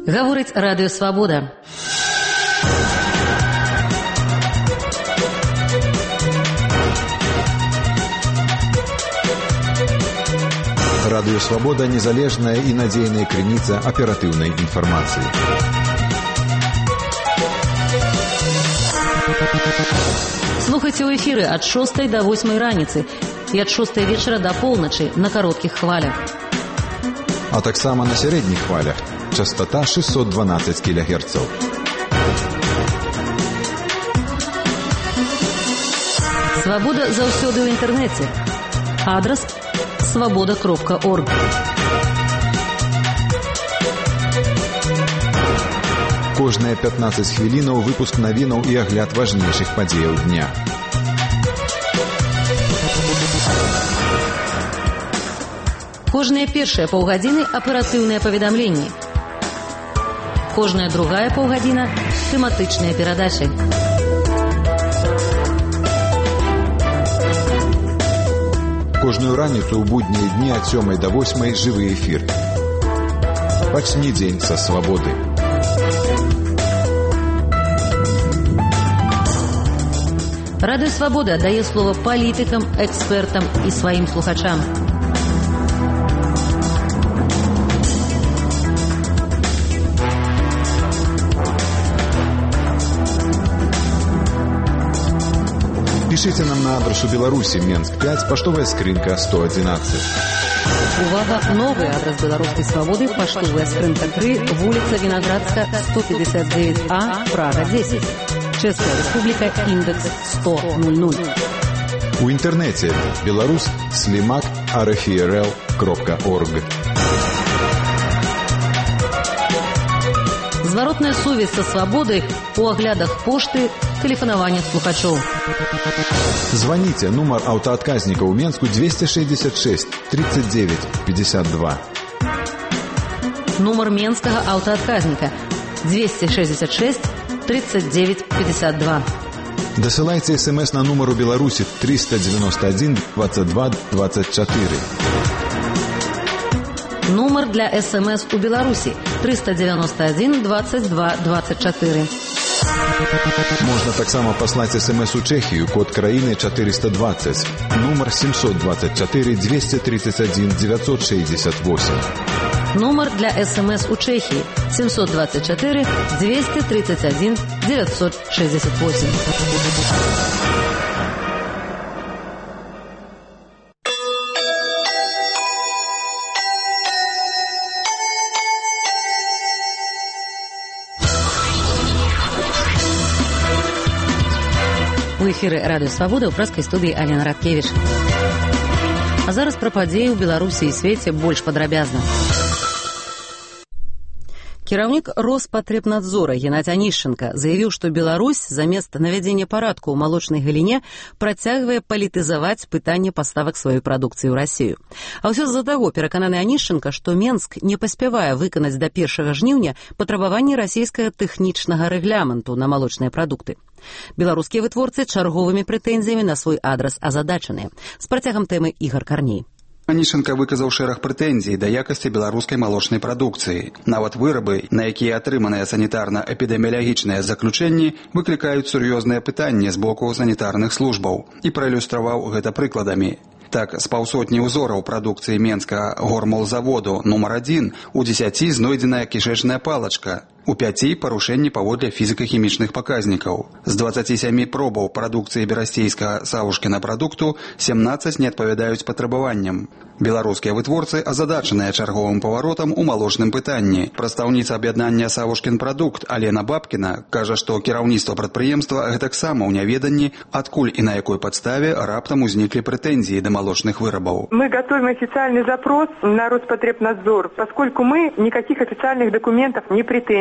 Гаворыць радыё «Свабода». Радыё «Свабода» – незалежная і надзейная крыніца аператыўнай інфармацыі. Слухайце ў эфіры ад 6 до 8 раніцы і ад 6 вечара до полночи на кароткіх хвалях. А таксама на сярэдніх хвалях. Частота 612 кГц. Свабода заўсёды ў інтэрнэце. Адрас свабода.орг. Кожныя 15 хвілінаў выпуск навінаў і агляд важнейшых падзеяў дня. Кожныя першыя паўгадзіны аператыўныя паведамленні. Кожная другая паўгадзіна тэматычныя перадачы. Кожную раніцу ў буднія дні ад 7 до 8 жывы эфір. Пачні дзень са свабоды. Радыё «Свабода» дае слова палітыкам, экспертам і сваім слухачам. Пішыце нам на адрасу Беларусі, Менск 5, паштовая скрынка 111. Увага! Новый адрес беларускай свабоды, паштовая скрынка 3, вуліца Вінаградска, 159А, Прага 10. Чэшская Рэспубліка, індекс 10000. У інтэрнэце belarus.slimak.rfrl.org. Зваротная сувязь са свабодай у аглядах пошты, тэлефанаваннях слухачоў. Званіце, нумар аўтаадказніка ў Менску 266 39 52. Нумар менскага аўтаадказніка 266 39 52. Дасылайце смс на нумар у Беларусі 391 22 24. Нумар для СМС у Беларусі 391 22 24. Можна таксама паслаць смс у Чэхію, код краіны 420, нумар 724 231 968. Нумар для СМС у Чэхіі 724 231 968. У эфіры радыё «Свабода» ў праскай студыі Алена Радкевіч. А зараз пра падзеі ў Беларусі і свеце больш падрабязна. Кіраўнік Роспатребнадзора Геннадзь Анішченка заявіў, што Беларусь замест навядзення парадку ў малочнай галіне працягвае палітызаваць пытанне паставак сваёй прадукцыі ў Расію. А ўсё з-за таго перакананы Анішченка, што Менск не паспявае выканаць да 1 жніўня патрабаванні расійскага тэхнічнага рэгламенту на малочныя прадукты. Беларускія вытворцы чарговымі прэтэнзіямі на свой адрас азадачаныя. З працягам тэмы Ігар Карней. Анішченка выказаў шэраг прэтэнзій да якасці беларускай малочнай прадукцыі. Нават вырабы, на якія атрыманыя санітарна-эпідэміялагічныя заключэнні, выклікаюць сур'ёзныя пытанні з боку санітарных службаў. І праілюстраваў гэта прыкладамі. Так, з паўсотні ўзораў прадукцыі Менскага гормолзаводу нумар 1 у 10 знойдзеная кішэчная палачка, у 5 парушэнні паводле фізіка-хімічных паказнікаў. З 27 пробаў прадукцыі берасцейскага Савушкіна прадукту 17 не адпавядаюць патрабаванням. Беларускія вытворцы азадачаныя чарговым паваротам у малочным пытанні. Прадстаўніца аб'яднання «Савушкін прадукт» Алена Бабкіна кажа, што кіраўніцтва прадпрыемства гэтаксама ў няведанні, адкуль і на якой падставе раптам узніклі прэтэнзіі да молочных вырабов. Мы готовим официальный запрос на Роспотребнадзор, поскольку мы никаких официальных документов, ни претензий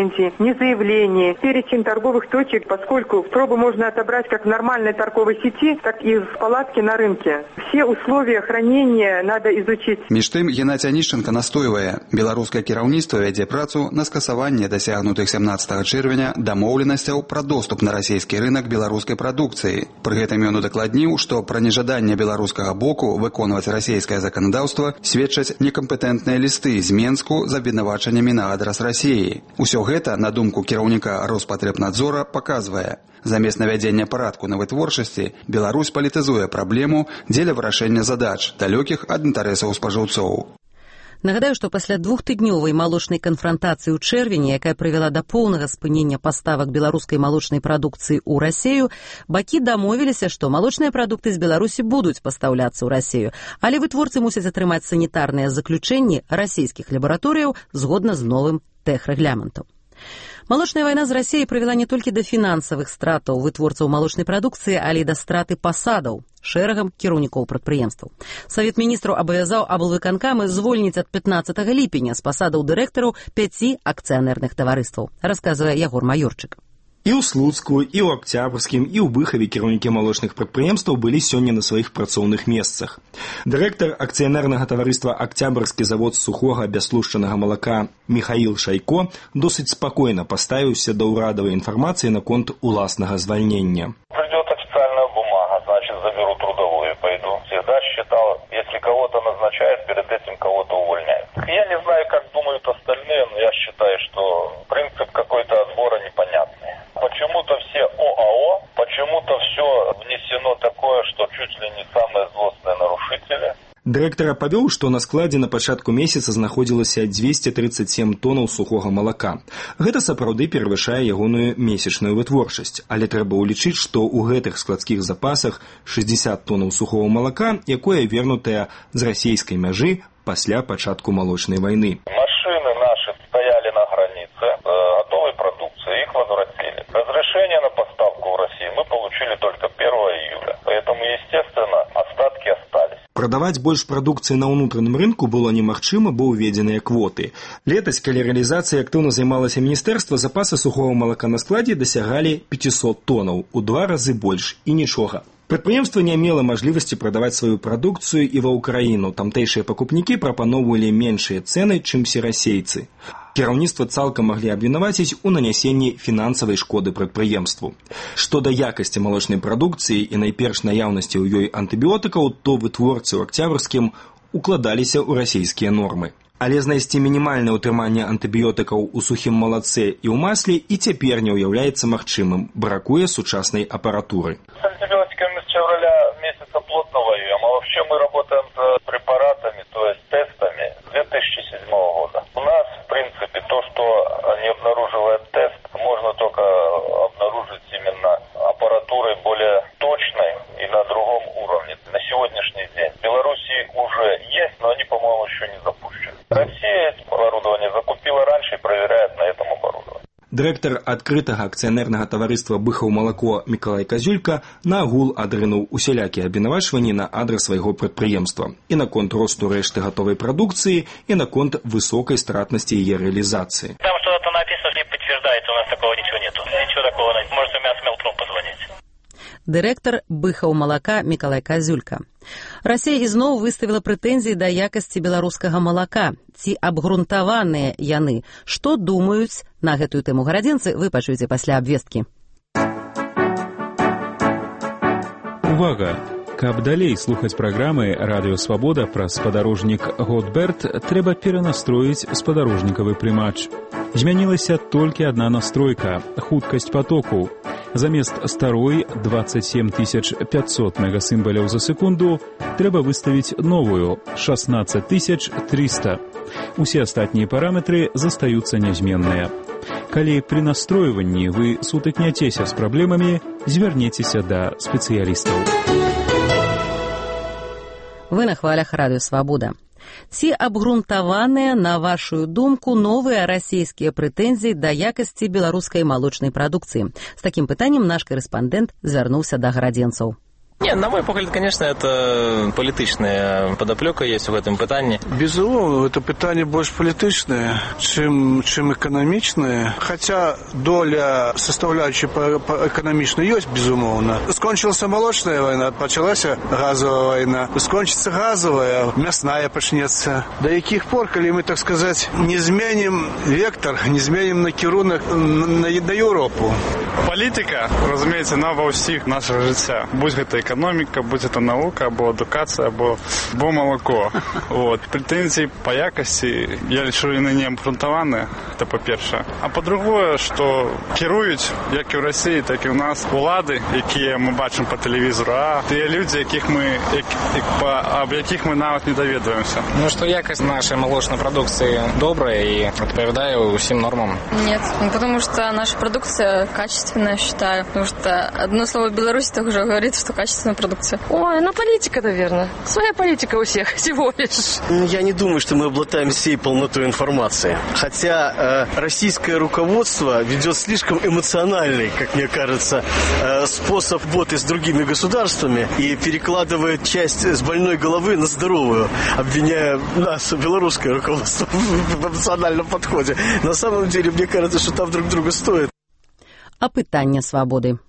претензий, ни заявлений. Перечень торговых точек, поскольку пробу можно отобрать как в нормальной торговой сети, так и в палатке на рынке. Все условия хранения надо изучить. Між тым, Геннадзь Анішченка настойвае, беларускае кіраўніцтва вядзе працу на скасаванне дасягнутых 17 чэрвеня дамоўленасцяў пра доступ на расійскі рынак беларускай прадукцыі. Пры гэтым ён удакладніў, што пра нежаданне беларускага боку выконваць расійскае заканадаўства сведчаць некампетэнтныя лісты з Менску з абвінавачаннямі на адрас Расіі. Усё гэта, на думку кіраўніка Роспатребнадзора, паказвае. Замест навядзення парадку на вытворчасці, Беларусь палітызуе праблему дзеля вырашэння задач, далёкіх ад інтарэсаў спажыўцоў. Нагадаю, што пасля двухтыднёвай малочнай канфрантацыі ў чэрвені, якая прывяла да поўнага спынення паставак беларускай малочнай прадукцыі ў Расію, бакі дамовіліся, што малочныя прадукты з Беларусі будуць пастаўляцца ў Расію, але вытворцы мусяць атрымаць санітарныя заключэнні расійскіх лабараторыяў згодна з новым тэхрэгламентам. Малочная вайна з Расіяй прывяла не толькі да фінансавых стратаў вытворцаў малочнай прадукцыі, але і да страты пасадаў шэрагам кіраўнікоў прадпрыемстваў. Савет міністраў абавязаў аблвыканкамы звольніць ад 15 ліпеня з пасадаў дырэктараў 5 акцыянерных таварыстваў, расказвае Ягор Маёрчык. І ў Слуцку, і ў Акцябрскім, і ў Быхаве кіраўнікі малочных прадпрыемстваў былі сёння на сваіх працоўных месцах. Дырэктар акцыянернага таварыства «Акцябрскі завод сухога бястлушчанага малака» Михаил Шайко досыць спакойна паставіўся да ўрадавай інфармацыі наконт уласнага звальнення. Придет официальная бумага, значит, заберу трудовую и пойду. Всегда считал, если кого-то назначают, перед этим кого-то увольняют. Я не знаю, как думают остальные, но я считаю, что принцип какой-то отбора непонятный. Почему-то все ОАО, почему-то все внесено такое, что чуть ли не самые злостные нарушители. Дырэктар апавёў, што на складзе на пачатку месяца знаходзілася 237 тонаў сухога малака. Гэта сапраўды перавышае ягоную месячную вытворчасць, але трэба ўлічыць, што ў гэтых складскіх запасах 60 тонаў сухого малака, якое вернутае з расійскай мяжы пасля пачатку малочнай вайны. Машины наши стояли на границе готовой продукции, их возвратили. Разрешение на поставку в Россию мы получили только 1 июля, поэтому, естественно, остатки остались. Прадаваць больш прадукцыі на ўнутраным рынку было немагчыма, бо ўведзеныя квоты. Летась, калі рэалізацыяй актыўна займалася міністэрства, запасы сухого малака на складзе дасягалі 500 тонаў, у 2 разы больш, і нічога. Прадпрыемства не мела мажлівасці прадаваць сваю прадукцыю і ва ўкраіну. Тамтэйшыя пакупнікі прапаноўвалі меншыя цэны, чымся расейцы. Кіраўніцтва цалкам маглі абвінаваціць у нанясенні фінансавай шкоды прадпрыемству. Што да якасці малочнай прадукцыі і найперш наяўнасці ў ёй антыбіотыкаў, то вытворцы ў Акцябрскім укладаліся ў расійскія нормы. Але знайсці мінімальнае ўтрыманне антыбіётыкаў у сухім малаце і ў масле і цяпер не ўяўляецца магчымым. Бракуе сучаснай апаратуры. С антибиотиками с февраля месяца плотно воюем, а вообще мы работаем с препаратами, то есть тестами с 2007 года. У нас, в принципе, то, что не обнаруживает тест, можно только обнаружить именно аппаратурой более точной и на другом уровне. На сегодняшний день в Беларуси уже есть, но они, по-моему, еще не запущены. Россия оборудование закупила раньше и проверяет на этом оборудовании. Дырэктар адкрытага акцыянернага таварыства «Быхаў-Малако» Мікалай Казюлька на агул адрынуў усялякія абвінавачванні на адрас свайго прадпрыемства і наконт росту рэшты гатовай прадукцыі і наконт высокай стратнасці яе рэалізацыі. Там что-то написано, не подтверждается, у нас такого ничего нету. Ничего такого нет. Можете у меня с Мелтром позвонить. Дырэктар «Быхаў-Малака» Мікалай Казюлька. Расія ізноў выставіла прэтэнзіі да якасці беларускага малака. Ці абгрунтаваныя яны? Што думаюць на гэтую тэму гарадзенцы, вы пачуеце пасля абвесткі. Увага! Каб далей слухаць праграмы «Радыё Свабода» пра спадарожнік «Готберт», трэба перанастроіць спадарожнікавы прымач. Змянілася толькі адна настройка – хуткасць патоку. Замест старой 27 500 мегасімбаляў за секунду трэба выставіць новую – 16 300. Усе астатнія параметры застаюцца нязменныя. Калі пры настройванні вы сутыкняцеся з праблемамі, звярнецеся да спецыялістаў. Вы на хвалях Радыё Свабода. Ці абгрунтаваныя, на вашу думку, новыя расійскія прэтэнзіі да якасці беларускай малочнай прадукцыі? З такім пытаннем наш корэспандэнт звярнуўся да гарадзенцаў. Нет, на мой погляд, конечно, это політичная подоплека есть в этом питании. Безумовно, это питание больше політичне, чем экономичное. Хотя доля составляющей по экономичной есть, безумовно. Скончилась молочная война, началась газовая война. Скончится газовая, мясная почнется. До яких пор, коли мы, так сказать, не зменим вектор, не зменим накірунок на Європу. Політика, розумієте, во всіх наших життя. Будь це економіка, будь це наука, або едукація, або молоко. Претензії по якості, я лишу, вони не обґрунтовані, це по-перше. А по-друге, що керують, як і в Росії, так і в нас, влади, які ми бачимо по телевізору, а ті люди, об яких ми навіть не довідуємося. Ну, що якість нашої молочної продукції добра і відповідає усім нормам? Нет, потому что наша продукция качественная, считаю. Потому что одно слово «Беларусь» так уже говорит, что качественная продукция. Ой, политика, наверное. Своя политика у всех всего лишь. Я не думаю, что мы обладаем всей полнотой информации. Хотя российское руководство ведет слишком эмоциональный, как мне кажется, способ работы с другими государствами и перекладывает часть с больной головы на здоровую, обвиняя нас, белорусское руководство, в эмоциональном подходе. На самом деле, мне кажется, что там друг друга стоит. А питання свободы.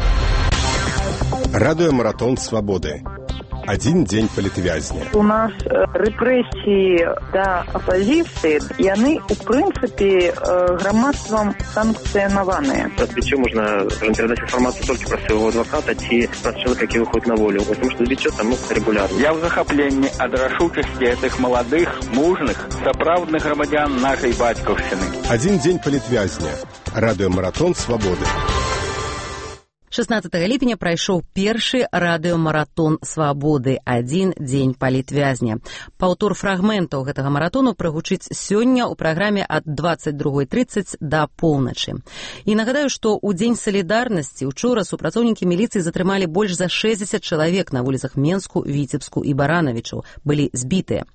Радиомаратон свободы. Один день палітвязня. У нас рэпрэсіі да апазіцыі, яны, у прынцыпе, грамадствам санкцыянаваныя. Разбитчё можно передать информацию только про своего адвоката ці про человека, який выходит на волю, потому что разбитчё там регулярно. Я в захапленні ад рашучасці гэтых маладых, мужных, сапраўдных грамадзян нашай бацькаўшчыны. Один день палітвязня. Радиомаратон свободы. 16 ліпеня прайшоў першы радыёмаратон свабоды «Адзін дзень палітвязня». Паўтор фрагментаў гэтага маратону прагучыць сёння ў праграме ад 22:30 да поўначы. І нагадаю, што ў Дзень салідарнасці учора супрацоўнікі міліцыі затрымалі больш за 60 чалавек на вуліцах Менску, Віцебску і Баранавічу. Былі збітыя.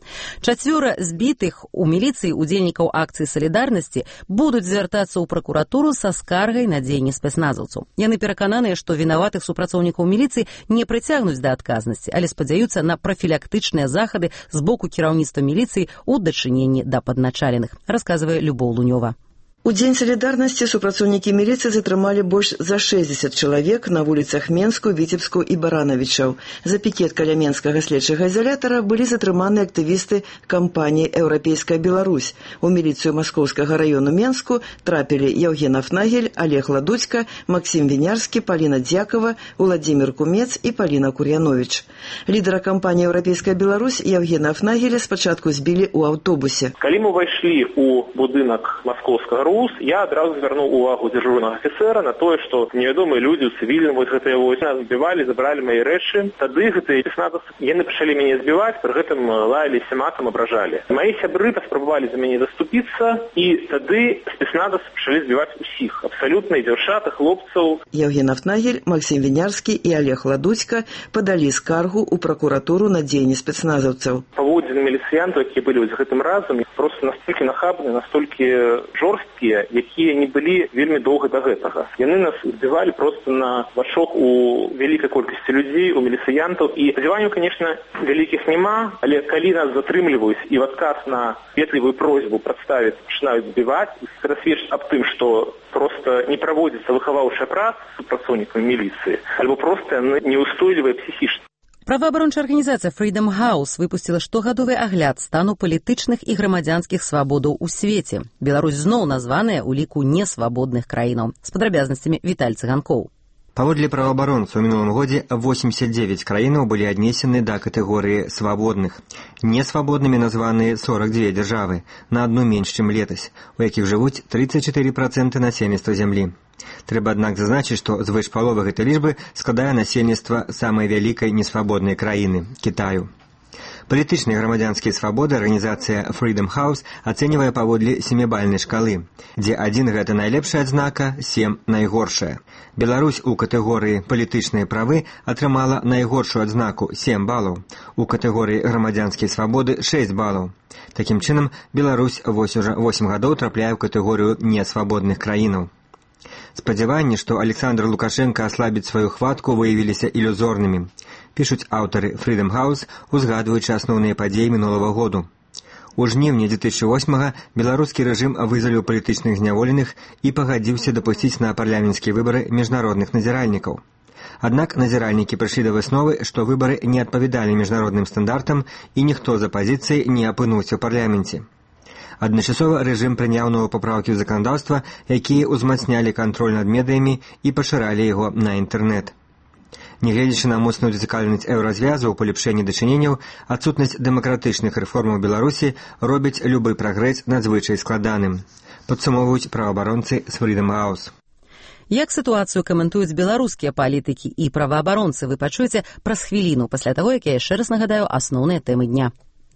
4 збітых у міліцыі удзельнікаў акцыі салідарнасці будуць звяртацца ў пракуратуру са скаргай на дзеянні спецназаўцаў. Яны перакананы, што вінаватых супрацоўнікаў міліцыі не прыцягнуць да адказнасці, але спадзяюцца на прафілактычныя захады з боку кіраўніцтва міліцыі ў дачыненні да падначаленых, расказвае Любоў Лунёва. У Дзень салідарнасці супрацоўнікі міліцыі затрымалі больш за 60 чалавек на вуліцах Менску, Віцебску і Баранавічаў. За пікет каля Менскага следчага ізалятара былі затрыманы актывісты кампаніі «Еўрапейская Беларусь». У міліцыю Маскоўскага раёну Менску трапілі Яўген Афнагель, Олег Ладудзька, Максим Вінярскі, Паліна Дзякова, Уладзімір Кумец і Паліна Кур'яновіч. Лідара кампаніі «Еўрапейская Беларусь» Яўгена Афнагеля спачатку збілі ў аўтобусе. Калі мы ўвайшлі ў будынак Маскоўскага РУС, я адразу звярнуў увагу дзяжурнага афіцэра на тое, што невядомыя людзі ў цывільным гэтыя нас збівалі, забралі мае рэчы. Тады гэтыя спецназаўцы, яны пачалі мяне збіваць, пры гэтым лаяліся матам, абражалі. Мае сябры паспрабавалі за мяне заступіцца, і тады спецназаўцы пачалі збіваць усіх, абсалютна, і дзяўчат, і хлопцаў. Яўген Афнагель, Максим Вінярскі і Олег Ладудзька падалі скаргу ў пракуратуру на дзеянні спецназаўцаў. Паводзіны міліцыянтаў, якія былі з гэтым разам, проста настолькі нахабныя, настолькі жорсткія, якія не былі вельмі доўга да гэтага. Яны нас збівалі проста на вачок у вялікай колькасці людзей, у міліцыянтаў, і спадзяванняў, конечно, вялікіх няма, але калі нас затрымліваюць і в адказ на ветлівую просьбу прадставіць пачынаюць збіваць, гэта сведчыць аб тым, што проста не праводзіцца выхаваўчая праца супрацоўнікамі міліцыі, альбо проста яны неўстойлівыя псіхічна. Праваабарончая арганізацыя Freedom House выпусціла штогадовы агляд стану палітычных і грамадзянскіх свабодаў у свеце. Беларусь зноў названая ў ліку несвабодных краінаў. З падрабязнасцямі Віталь Цыганкоў. Паводле праваабаронцаў у мінулым годзе 89 краінаў былі аднесены да катэгорыі свабодных. Несвабоднымі названы 42 дзяржавы, на адну менш, чым летась, у якіх жывуць 34% насельніцтва зямлі. Трэба, аднак, зазначыць, што звыш паловы гэтай лічбы складае насельніцтва самай вялікай несвабоднай краіны – Кітаю. Палітычныя і грамадзянскія свабоды арганізацыя Freedom House ацэньвае паводле 7-бальнай шкалы, дзе 1 гэта найлепшая адзнака, 7 найгоршая. Беларусь у катэгорыі палітычныя правы атрымала найгоршую адзнаку 7 балаў, у катэгорыі грамадзянскія свабоды 6 балаў. Такім чынам, Беларусь вось ужо 8 гадоў трапляе ў катэгорыю несвабодных краінаў. Спадзяванні, што Александр Лукашенко аслабіць сваю хватку, выявіліся ілюзорнымі, пішуць аўтары Freedom House, узгадваючы асноўныя падзеі мінулага году. У жніўні 2008-га беларускі рэжым вызваліў палітычных зняволеных і пагадзіўся дапусціць на парламенцкія выбары міжнародных назіральнікаў. Аднак назіральнікі прыйшлі да высновы, што выбары не адпавядалі міжнародным стандартам і ніхто з апазіцыі не апынуўся ў парламенце. Адначасова рэжым прыняў новыя папраўкі ў заканадаўства, якія ўзмацнялі кантроль над медыямі і пашыралі яго на інтэрнэт. Нягледзячы на моцную зацікаўленасць еўразвязу ў палепшэнні дачыненняў, адсутнасць дэмакратычных рэформаў Беларусі робіць любы прагрэс надзвычай складаным, падсумоўваюць праваабаронцы з Freedom House. Як сітуацыю каментуюць беларускія палітыкі і праваабаронцы, вы пачуеце праз хвіліну пасля таго, як я яшчэ раз нагадаю асноўныя тэмы дня.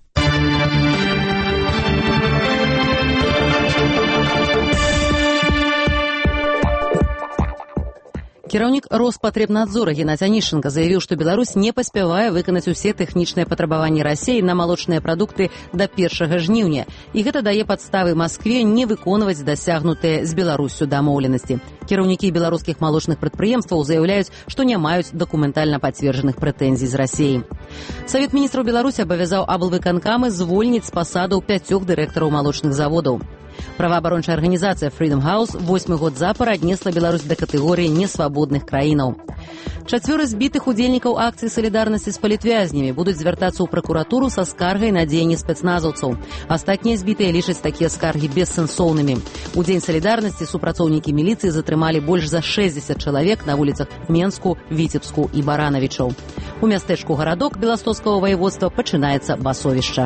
Кіраўнік Роспатребнадзора Геннадзь Анішченка заявіў, што Беларусь не паспявае выканаць усе тэхнічныя патрабаванні Расіі на малочныя прадукты да 1 жніўня, і гэта дае падставы Маскве не выконваць дасягнутыя з Беларуссю дамоўленасці. Кіраўнікі беларускіх малочных прадпрыемстваў заяўляюць, што не маюць дакументальна пацверджаных прэтэнзій з Расіі. Савет міністраў Беларусі абавязаў аблвыканкамы звольніць з пасадаў 5 дырэктараў малочных заводаў. Праваабарончая арганізацыя Freedom House 8 год запар аднесла Беларусь да катэгорыі несвабодных краінаў. 4 збітых удзельнікаў акцыі салідарнасці з палітвязнямі будуць звяртацца ў пракуратуру са скаргай на дзеянні спецназаўцаў. Астатнія збітыя лічаць такія скаргі бессэнсоўнымі. У дзень салідарнасці супрацоўнікі міліцыі затрымалі больш за 60 чалавек на вуліцах Менску, Віцебску і Баранавічаў. У мястэчку Гарадок Беластоцкага ваеводства пачынаецца басовішча.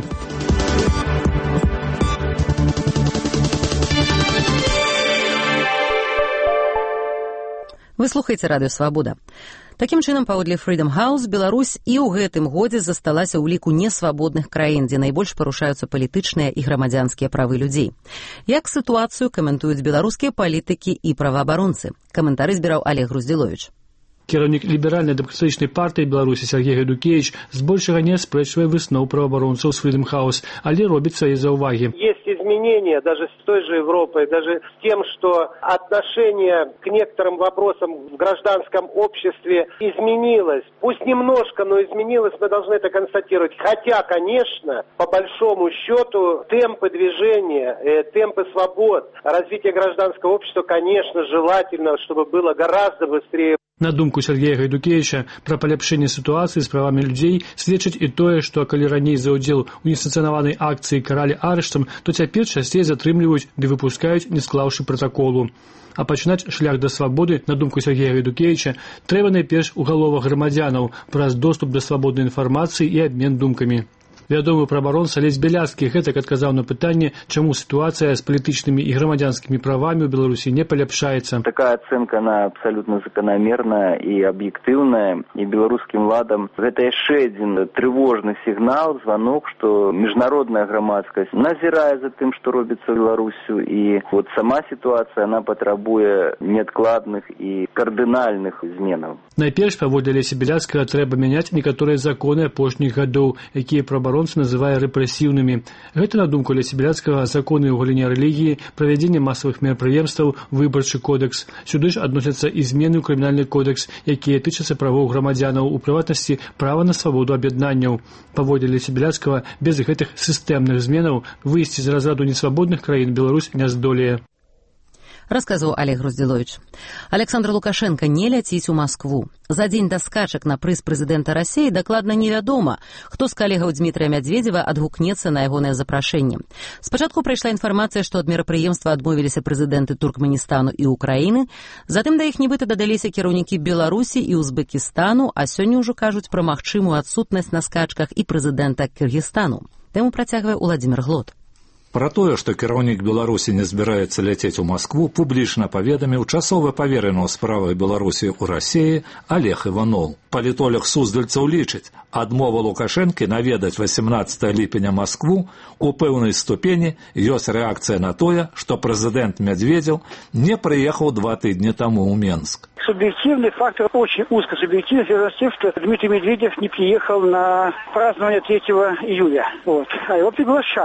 Вы слухаеце радыё «Свабода». Такім чынам, паводле Freedom House, Беларусь і ў гэтым годзе засталася ў ліку несвабодных краін, дзе найбольш парушаюцца палітычныя і грамадзянскія правы людзей. Як сітуацыю каментуюць беларускія палітыкі і праваабаронцы? Каментары збіраў Олег Груздзіловіч. Кіраўнік ліберальна-дэмакратычнай партыі Беларусі Сергей Гайдукевич збольшага не аспрэчвае высноў праваабаронцаў з Freedom House, але робіць свае заўвагі. Есть изменения даже с той же Европой, даже с тем, что отношение к некоторым вопросам в гражданском обществе изменилось. Пусть немножко, но изменилось, мы должны это констатировать. Хотя, конечно, по большому счету, темпы движения, темпы свобод, развития гражданского общества, конечно, желательно, чтобы было гораздо быстрее. На думку Сергея Гайдукевича, пра паляпшэнне сітуацыі з правамі людзей сведчыць і тое, што калі раней за ўдзел у несанкцыянаванай акцыі каралі арыштам, то цяпер часцей затрымліваюць ды выпускаюць, не склаўшы пратаколу. А пачынаць шлях да свабоды, на думку Сергея Гайдукевича, трэба найперш у галовах грамадзянаў праз доступ да свабоднай інфармацыі і абмен думкамі. Вядомы праваабаронца Алесь Бяляцкі гэтак адказаў на пытанне, чаму сітуацыя з палітычнымі і грамадзянскімі правамі ў Беларусі не паляпшаецца. Такая ацэнка, она абсолютно закономерная и объективная, и белорусским ладом. Это еще один тревожный сигнал, звонок, что международная громадскость назирает за тем, что робится в Беларуси, и вот сама ситуация, она потребует неоткладных и кардинальных изменов. Найперш, паводле Алеся Бяляцкага, трэба мяняць некаторыя законы апошніх гадоў, якія праваабаронцы называе рэпрэсіўнымі. Гэта, на думку Алеся Бяляцкага, законы ў галіне рэлігіі, правядзенне масавых мерапрыемстваў, выбарчы кодекс. Сюды ж адносяцца і змены ў крымінальны кодекс, якія тычацца правоў грамадзянаў, у прыватнасці права на свабоду аб'яднанняў. Паводле Алеся Бяляцкага, без гэтых сістэмных зменаў выйсці з разраду несвабодных краін Беларусь не здолее. Расказваў Олег Груздзіловіч. Александр Лукашенко не ляціць у Маскву. За дзень да скачак на прыз прэзідэнта Расіі дакладна невядома, хто з калегаў Дмітрыя Мядзведзева адгукнецца на ягонае запрашэнне. Спачатку прайшла інфармацыя, што ад мерапрыемства адмовіліся прэзідэнты Туркменістану і Украіны, затым да іх нібыта дадаліся кіраўнікі Беларусі і Узбекістану, а сёння ўжо кажуць пра магчымую адсутнасць на скачках і прэзідэнта Кыргызстану. Тэму працягвае Уладзімір Глот. Пра тое, што кіраўнік Беларусі не збіраецца ляцець у Маскву, публічна паведаміў часовы павераны ў справах Беларусі ў Расіі Олег Іванов. Палітолог суздальцаў лічыць, адмова Лукашэнкі наведаць 18 ліпеня Маскву у пэўнай ступені ёсць рэакцыя на тое, што прэзідэнт Медведзеў не прыехаў 2 тыдні таму ў Менск. Субъективный фактор, очень узкосубъективный, связан с тем, что Дмитрий Медведев не приехал на празднование 3 июля. А его приглашали.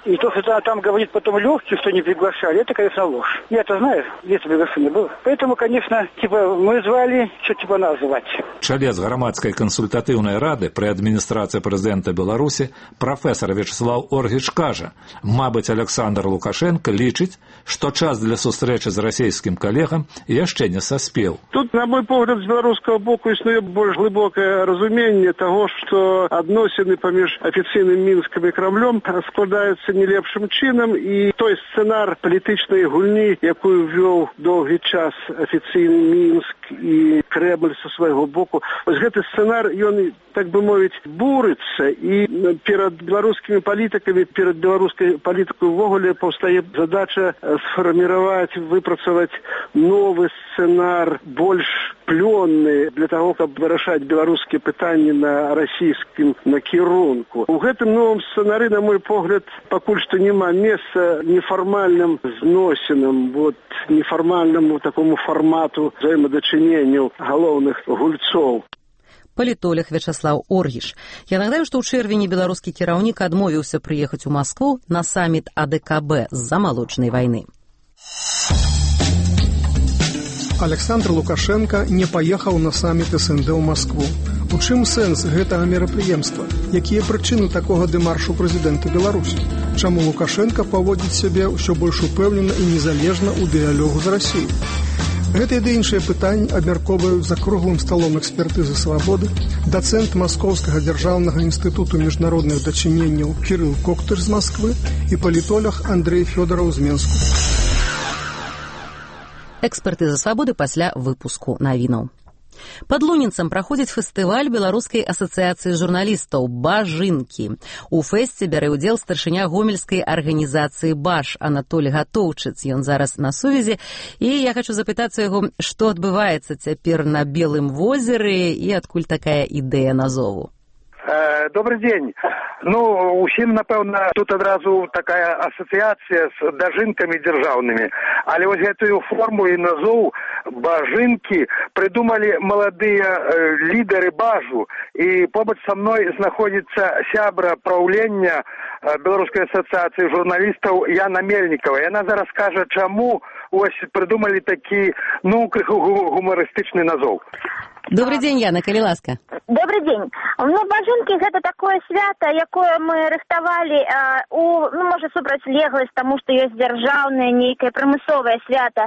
И то, что там говорит потом легкий, что не приглашали, это, конечно, ложь. Я-то знаю, где-то приглашение было. Поэтому, конечно, мы звали, что нас звать. Чалец грамадскай кансультатыўнай рады пры адміністрацыі прэзідэнта Беларусі прафесар Вячеслав Оргіч кажа, мабыць, Александр Лукашенко лічыць, што час для сустрэчы з расійскім калегам яшчэ не саспеў. Тут, на мой погляд, з беларускага боку існуе больш глыбокае разуменне таго, што адносіны паміж афіцыйным Мінскам і Крамлём складаюцца не лепшым чынам, і той сцэнар палітычнай гульні, якую вёў доўгі час афіцыйны Мінск і Кремль са свайго боку, вось гэты сцэнар, ён, так бы мовіць, бурыцца, і перад беларускімі палітыкамі, перад беларускай палітыкай увогуле паўстае задача сфарміраваць, выпрацаваць новы сцэнар, больш плённы для таго, каб вырашаць беларускія пытанні на расійскім накірунку. У гэтым новым сцэнары, на мой погляд, пакуль што няма месца нефармальным зносінам, нефармальнаму такому фармату взаимодачыненняў галоўных гульцоў. Палітолог Вячеслав Оргіш. Я нагадаю, што ў чэрвені беларускі кіраўнік адмовіўся прыехаць у Маскву на саміт АДКБ з-за малочнай вайны. Александр Лукашенко не паехаў на саміт СНД ў Маскву. У чым сэнс гэтага мерапрыемства? Якія прычыны такога дэмаршу прэзідэнта Беларусі? Чаму Лукашенко паводзіць сябе ўсё больш упэўнена і незалежна ў дыялогу з Расіяй? Гэтыя ды іншыя пытанні абмяркоўваюць за круглым сталом экспертызы «Свабоды» дацэнт Маскоўскага дзяржаўнага інстытуту міжнародных дачыненняў Кірыл Коктыш з Масквы і палітолог Андрэй Фёдараў з Менску. Экспертыза «Свабоды» пасля выпуску навінаў. Пад Луніцам праходзіць фестываль Беларускай асацыяцыі журналістаў «Бажынкі». У фэсце бярэ ўдзел старшыня гомельскай арганізацыі «Баж» Анатоль Гатоўчыц. Ён зараз на сувязі. І я хочу запытацца яго, што адбываецца цяпер на Белым возеры і адкуль такая ідэя назову. Добрый день. Усім, напэўна, тут адразу такая асацыяцыя з дажынкамі дзяржаўнымі. Але вось гэтую форму і назоў «Бажынкі» прыдумалі маладыя лідары «Бажу». І побач са мной знаходзіцца сябра праўлення Беларускай асацыяцыі журналістаў Яна Мельнікава. Яна зараз скажа, чаму ось прыдумалі такі, крыху гумарыстычны назоў. Добрый день, Яна, калі ласка. Добрый день. Бажынкі гэта такое свята, якое мы рыхтавалі можа супрацьлегласць таму, што ёсць дзяржаўнае нейкае прамысловае свята.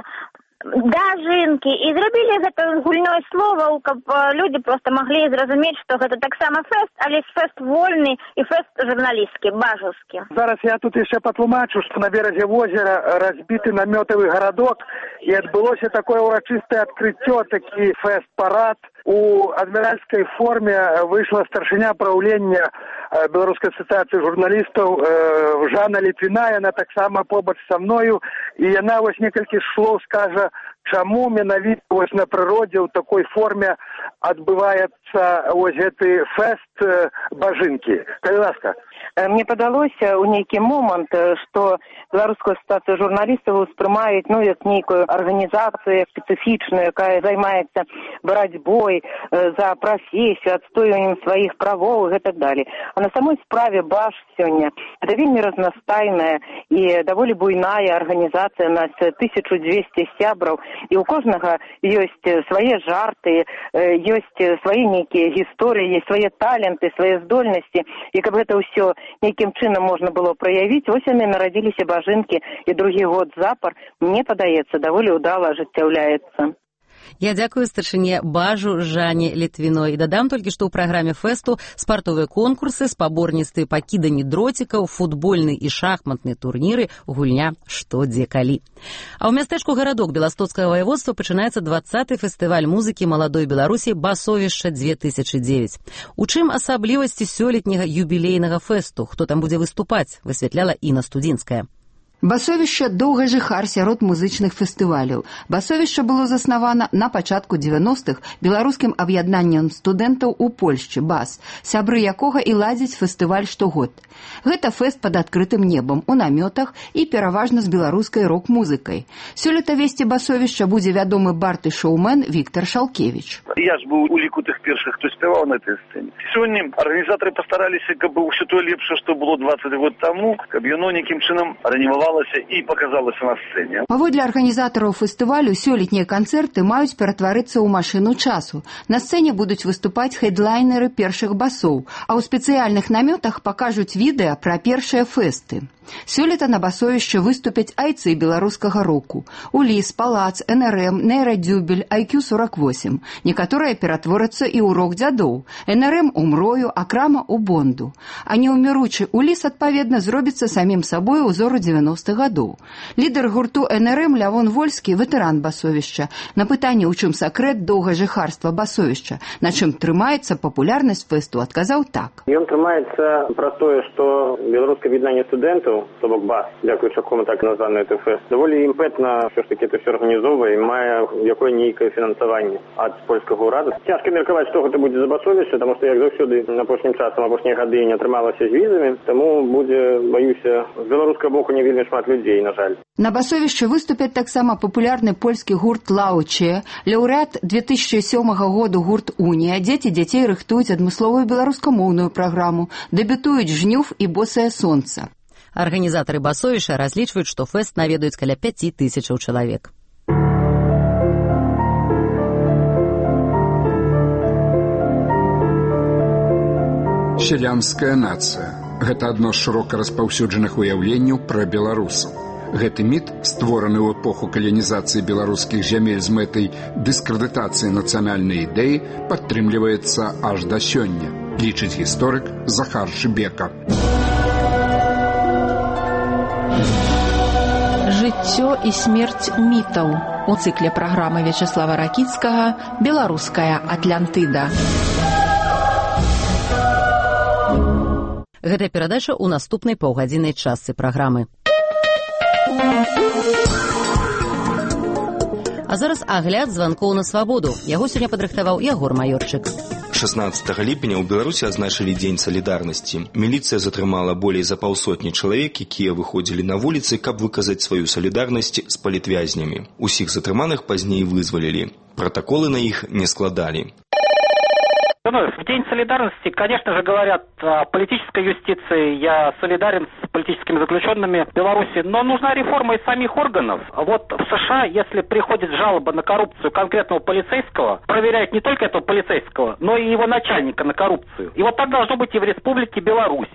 Дажынкі. І зрабілі гэта гульное слово, каб людзі проста маглі зразумець, што гэта таксама фэст, але фэст вольны і фэст журналістскі, бажаўскі. Зараз я тут яшчэ патлумачу, што на беразе возера разбіты намётавы гарадок, і адбылося такое ўрачыстае адкрыццё, такі фэст-парад. У адміральскай форме выйшла старшыня праўлення Беларускай асацыяцыі журналістаў Жанна Літвіна, яна таксама побач са мною, і яна вось некалькі слоў скажа, чаму менавіта вось на прыродзе ў такой форме адбываецца вось гэты фэст Бажынкі. Калі ласка. Мне падалося ў нейкі момант, што Беларускую асацыяцыю журналістаў успрымаюць як нейкую арганізацыю спецыфічную, якая займаецца барацьбой за прафесію, адстойваннем сваіх правоў і так далее. А на самой справе Баж сёння это вельмі разнастайная і даволі буйная арганізацыя, у нас 1200 сябраў, і ў кожнага ёсць свае жарты, ёсць свае нейкія гісторыі, ёсць свае таленты, свае здольнасці, і каб гэта ўсё нейкім чынам можна было праявіць, вось яны нарадзіліся Бажынкі, і другі год запар, мне падаецца, даволі ўдала ажыццяўляецца. Я дзякую старшыне Бажу Жанне Літвіной. І дадам толькі, што ў праграме фэсту спартовыя конкурсы, спаборніцтвы па кіданні дроцікаў, футбольны і шахматны турніры, гульня «Што, дзе, калі». А ў мястэчку гарадок Беластоцкага ваяводства пачынаецца 20-й фестываль музыкі маладой Беларусі «Басовішча 2009». У чым асаблівасці сёлетняга юбілейнага фэсту? Хто там будзе выступаць? Высвятляла Інна Студзінская. Басовішча доўга жыхар сярод музычных фестываляў. Басовішча было заснавана на пачатку 90-х беларускім аб'яднаннем студэнтаў у Польшчы БАС, сябры якога і ладзіць фестываль штогод. Гэта фэст пад адкрытым небам, у намётах і пераважна з беларускай рок-музыкай. Сёлета весці басовішча будзе вядомы бард і шоумен Віктор Шалкевіч. Я ж быў у ліку тых першых, хто спяваў на этой сцэне. Сёння арганізатары пастараліся, каб ўсё тое лепшае, што было 20 год таму, каб яно нейкім чынам рэанімавалася і паказалася на сцэне. Паводле арганізатараў фестывалю, сёлетнія канцэрты маюць ператварыцца ў машыну часу. На сцэне будуць выступаць хэдлайнеры першых басоў, а ў спецыяльных намётах пакажуць відэа пра першыя фэсты. Сёлета на басовішча выступяць айцы беларускага року. Уліс, Палац, НРМ, Нейрадзюбель, IQ-48. Некаторыя ператворацца і ў рок-дзядоў. НРМ у Мрою, а Крама у Бонду. А неўміручы Уліс, адпаведна, зробіцца самім сабой узору 90-х гадоў. Лідар гурту НРМ Лявон Вольскі, ветэран басовішча. На пытанне, у чым сакрэт доўгажыхарства басовішча, на чым трымаецца папулярнасць фэсту, адказаў так. Ён трымаецца пра тое, што беларускае аб'яднанне студэнтаў, то бок БАС, дзякуючы якому так названы гэты фэст, даволі імпэтна ўсё ж такі это ўсё арганізоўвае і мае якое-нейкае фінансаванне ад польскага ўрада. Цяжка меркаваць, што гэта будзе за басовішча, таму што, як заўсёды, апошнім часам, апошнія гады не атрымалася з візамі, таму будзе, баюся, з беларускага боку не вельмі шмат людзей, на жаль. На басовішчы выступяць таксама папулярны польскі гурт Лауче, лаўрэат 2007 году гурт Унія. Дзеці дзяцей рыхтуюць адмысловую беларускамоўную праграму, дэбютуюць Жнюв і Босае сонца. Арганізатары басовішча разлічваюць, што фэст наведаюць каля 5000 чалавек. Сялянская нацыя – гэта адно з шырока распаўсюджаных уяўленняў пра беларусаў. Гэты міт, створаны ў эпоху каланізацыі беларускіх зямель з мэтай дыскрэдытацыі нацыянальнай ідэі, падтрымліваецца аж да сёння, лічыць гісторык Захар Шыбека. Жыццё і смерць мітаў. У цыкле праграмы Вячаслава Ракіцкага «Беларуская Атлантыда». Гэта перадача ў наступнай паўгадзіннай частцы праграмы. А зараз агляд званкоў на свабоду. Яго сёння падрыхтаваў Ягор Маёрчык. 16 ліпеня ў Беларусі адзначылі дзень салідарнасці. Міліцыя затрымала болей за паўсотні чалавек, якія выходзілі на вуліцы, каб выказаць сваю солідарнасць з палітвязнямі. Усіх затрыманых пазней вызвалілі. Протаколы на іх не складалі. В День солидарности, конечно же, говорят о политической юстиции. Я солидарен с политическими заключенными в Беларуси, но нужна реформа и самих органов. Вот в США, если приходит жалоба на коррупцию конкретного полицейского, проверяют не только этого полицейского, но и его начальника на коррупцию. И вот так должно быть и в Республике Беларусь.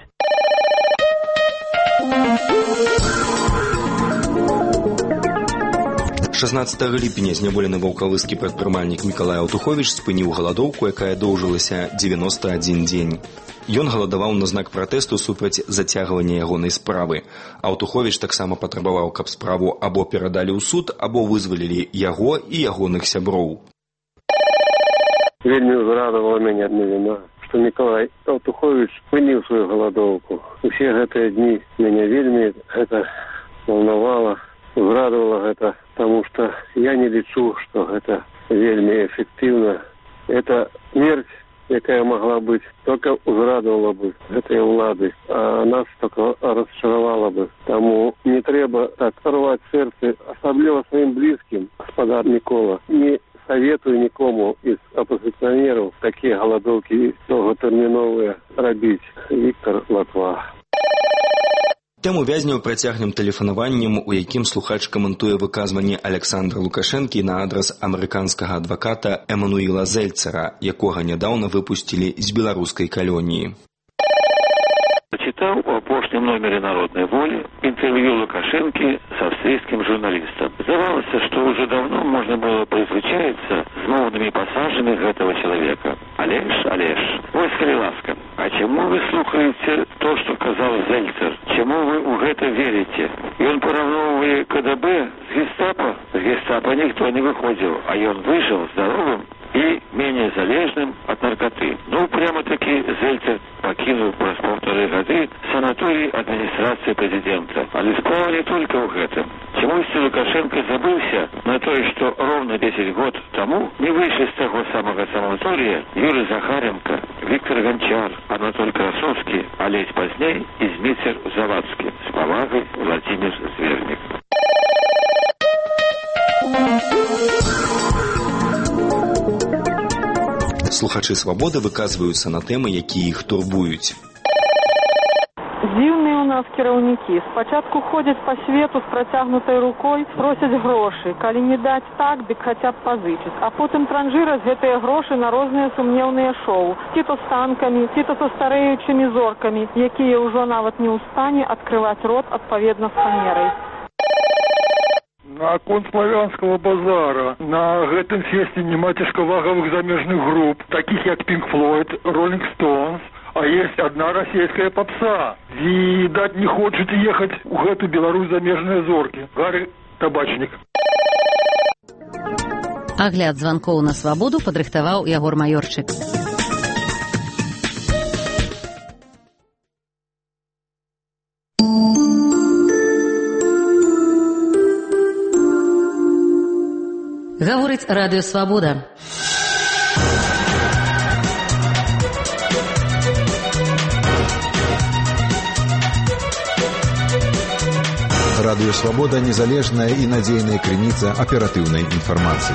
16 ліпеня зняволены ваўкавыскі прадпрымальнік Мікалай Аўтуховіч спыніў галадоўку, якая доўжылася 91 дзень. Ён галадаваў на знак пратэсту супраць зацягвання ягонай справы. Аўтуховіч таксама патрабаваў, каб справу або перадалі ў суд, або вызвалілі яго і ягоных сяброў. Вельмі ўзрадавала мяне адна віна, што Мікалай Аўтуховіч спыніў сваю галадоўку. Усе гэтыя дні мяне вельмі гэта волнавала, узрадавала гэта, потому что я не лічу, что это вельмі эффективно. Это смерть, якая могла быть, только узрадовала бы этой улады, а нас только расчаровала бы. Тому не треба так рвать сердце, особливо своим близким, господар Микола. Не советую никому из оппозиционеров такие голодовки долготерминовые робить. Виктор Латва. Тэму вязняў працягнем тэлефанаваннем, у якім слухач каментуе выказванне Александра Лукашэнкі на адрас амерыканскага адваката Эмануіла Зельцера, якога нядаўна выпусцілі з беларускай калоніі. Читал у апошнем номере «Народной воли» интервью Лукашенки с австрийским журналистом. Казалось, что уже давно можно было призвычаиться с новыми пассажами этого человека. Олеж, ой, скорее ласка, а чему вы слухаете то, что сказал Зельцер? Чему вы у это верите? И он поравновывает КДБ с гестапо. С гестапо никто не выходил, а он выжил здоровым. И и менее залежным от наркоты. Ну, прямо-таки Зельцер покинул праз 1,5 года санаторий администрации президента. Але справа не только в этом. Чамусьці Лукашенко забылся на то, что ровно 10 год тому не вышли с того самого санатория Юрий Захаренко, Виктор Гончар, Анатолий Красовский, а ледь поздней и Змитер Завадский. С повагой, Владимир Зверник. Слухачы «Свабоды» выказваюцца на тэмы, якія іх турбуюць. Дзіўныя ў нас кіраўнікі. Спачатку ходзяць па свету з працягнутай рукой, просяць грошы. Калі не даць так, дык хаця б пазычыць. А потым транжыраць гэтыя грошы на розныя сумнеўныя шоу. Ці то з танкамі, ці то са старэючымі зоркамі, якія ўжо нават не ў стане адкрываць рот адпаведна з фанерай. На конт славянского базара на гэтым фесце няма цяжкавагавых замежных груп, таких як Pink Floyd, Rolling Stones, а есть одна российская попса. Видать, не хочет ехать у гэту Беларусь замежныя зорки. Гарри Табачник. Агляд званкоў на «Свабоду» падрыхтаваў Ягор Маёрчык. Гаворыць радыё «Свабода». Радыё «Свабода» – незалежная і надзейная крыніца аператыўнай інфармацыі.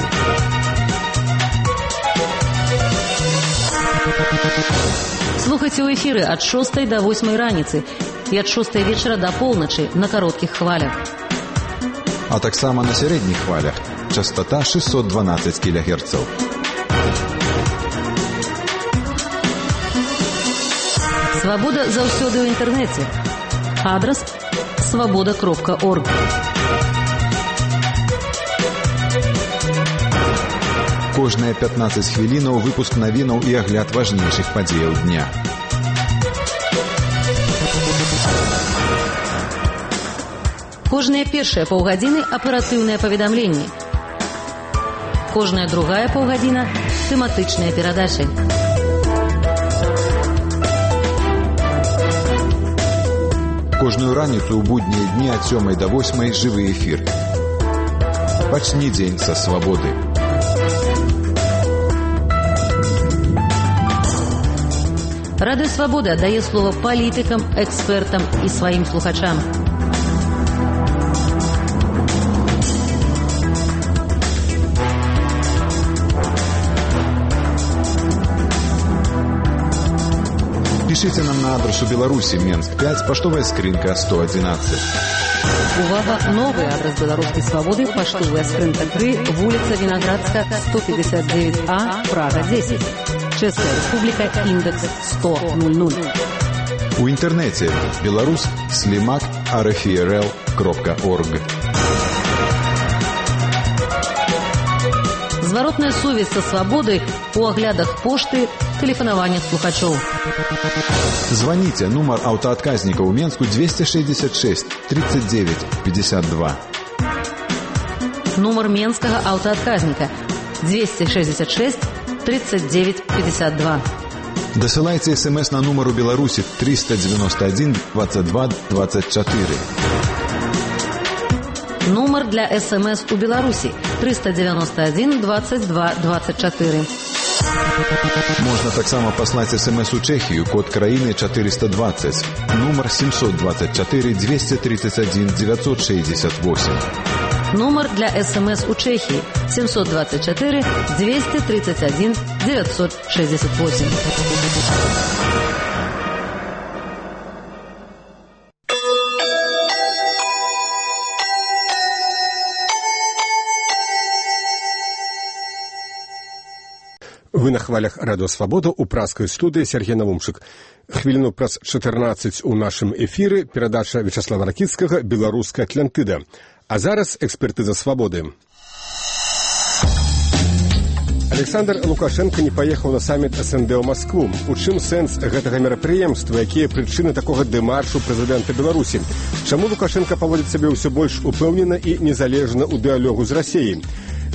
Слухайце ў эфіры ад 6 до 8 раніцы і ад 6 вечара до поўначы на кароткіх хвалях. А таксама на сярэдніх хвалях. Частота 612 кГц. Свабода заўсёды ў інтэрнэце. Адрас свабода.орг. Кожныя 15 хвілінаў выпуск навінаў і агляд важнейшых падзеяў дня. Кожныя першыя паўгадзіны аператыўныя паведамленні. Кожная другая паўгадзіна тэматычныя перадачы. Кожную раніцу ў буднія дні ад 7 до 8 жывы эфір. Пачні дзень са свабоды. Радыё «Свабода» дае слова палітыкам, экспертам і сваім слухачам. Пишите нам на адресу Беларуси, Менск 5, поштовая скринка 111. Увага, новый адрес беларускай свабоды, паштовая скрынка 3, вуліца Вінаградска, 159А, Прага 10. Чэшская Республика, индекс 10000. У интернете belarus/slimak.rfrl.org. Зваротная сувязь са свабодай у аглядах пошты, тэлефанаваннях слухачоў. Звоните, нумар аўтаадказніка ў Менску 266 39 52. Нумар менскага аўтаадказніка 266 39 52. Дасылайце смс на нумар у Беларусі 391 22 24. Нумар для СМС у Беларусі 391 22 24. Можна таксама паслаць СМС у Чэхію, код краіны 420, нумар 724 231 968. Нумар для СМС у Чэхіі 724 231 968. Вы на хвалях радыё «Свабода» у праскай студыі Сергей Навумчык. Хвіліну праз 14 у нашым эфіры перадача Вячаслава Ракіцкага «Беларуская Атлантыда». А зараз экспертыза «Свабоды». Александр Лукашенко не паехаў на саміт СНД ў Маскву. У чым сэнс гэтага мерапрыемства, якія прычыны такога дэмаршу прэзідэнта Беларусі? Чаму Лукашенко паводзіць сябе ўсё больш упэўнена і незалежна ў дыялогу з Расіяй?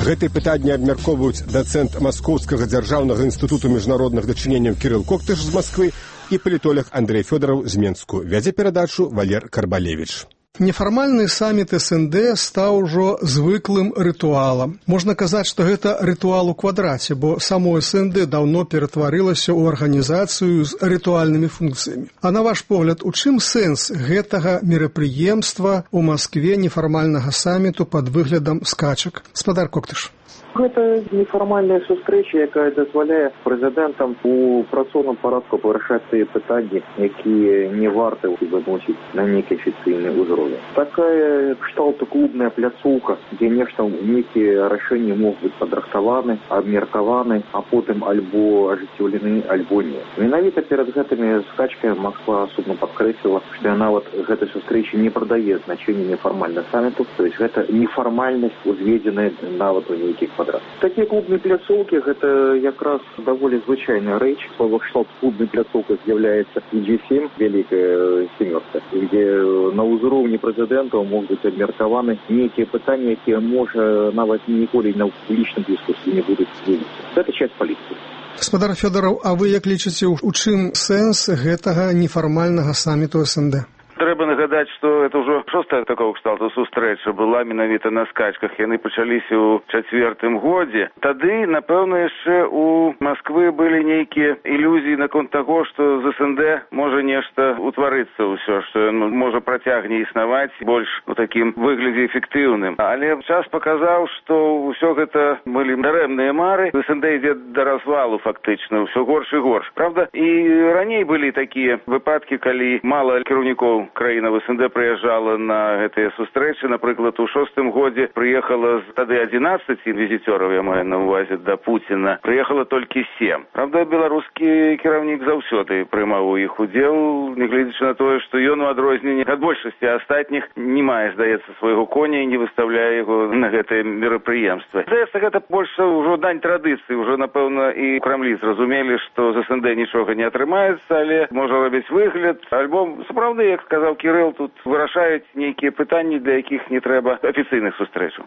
Гэтае пытанне абмяркоўваюць дацэнт Маскоўскага дзяржаўнага інстытуту міжнародных дачыненняў Кірыл Коктыш з Масквы і палітолог Андрей Фёдораў з Менску. Вядзе перадачу Валер Карбалевіч. Нефармальны саміт СНД стаў ужо звыклым рытуалам. Можна казаць, што гэта рытуал у квадраце, бо само СНД даўно ператварылася ў арганізацыю з рытуальнымі функцыямі. А на ваш погляд, у чым сэнс гэтага мерапрыемства ў Маскве нефармальнага саміту пад выглядам скачак? Спадар Коктыш. Гэта нефармальная сустрэча, якая дазваляе прэзідэнтам у працоўным парадку вырашаць тыя пытанні, якія не варта выносіць на нейкі афіцыйны ўзровень. Такая кшталту клубная пляцоўка, дзе нешта, нейкія рашэнні могуць быць падрыхтаваны, абмеркаваны, а потым альбо ажыццёўлены, альбо не. Менавіта перад гэтымі скачкамі Москва асобна падкрэсліла, што яна гэтай сустрэчы не прадае значэнне нефармальнага саміту, то есть гэта нефармальнасць, узведзеная нават у нейкіх квадрат. Такія клубныя пляцоўкі гэта якраз даволі звычайная рэч. Кшталт клубнай пляцоўкай з'яўляецца G7, вялікая сямёрка, дзе на ўзроўні прэзідэнтаў могуць быць абмеркаваны нейкія пытанні, якія можа нават ніколі на публічным дыскусіі не будуць вывесці. Гэта часть палітыкі. Гаспадар Фёдораў, а вы як лічыце, у чым сэнс гэтага нефармальнага саміту СНД? Трэба нагадаць, што это ўжо шостая такого кшталту сустрэча была менавіта на скачках. Яны пачаліся ў 4-м годзе. Тады, напэўна, яшчэ у Масквы былі нейкія ілюзіі наконт таго, што з СНД можа нешта утварыцца ўсё, што ён можа працягне існаваць больш у такім выглядзе эфектыўным. Але час паказаў, што ўсё гэта былі дарэмныя мары. СНД ідзе да развалу фактычна, ўсё горш і горш. Правда, і раней былі такія выпадкі, калі мала кіраўнікоў краіна в СНД прыязджала на гэтыя сустрэчы. Напрыклад, у 6-м годзе прыехала тады 11 візітёраў, я маю на увазе, да Пуціна. Прыехала толькі 7. Правда, беларускі кіраўнік заўсёды прымаў у іх удзел, нягледзячы на тое, што ён у адрозненні ад большасці астатніх не мае, здаецца, свайго коня і не выставляе яго на гэтае мерапрыемства. Здаецца, гэта больш ўжо дань традыцыі. Ўжо, напэўна, і Крамлі зразумелі, што з СНД нічога не атрымаецца, але можа робіць выгляд. Альбо, сапраўды, як сказаў Кірыл, тут вырашаюць нейкія пытанні, для якіх не трэба афіцыйных сустрэчаў.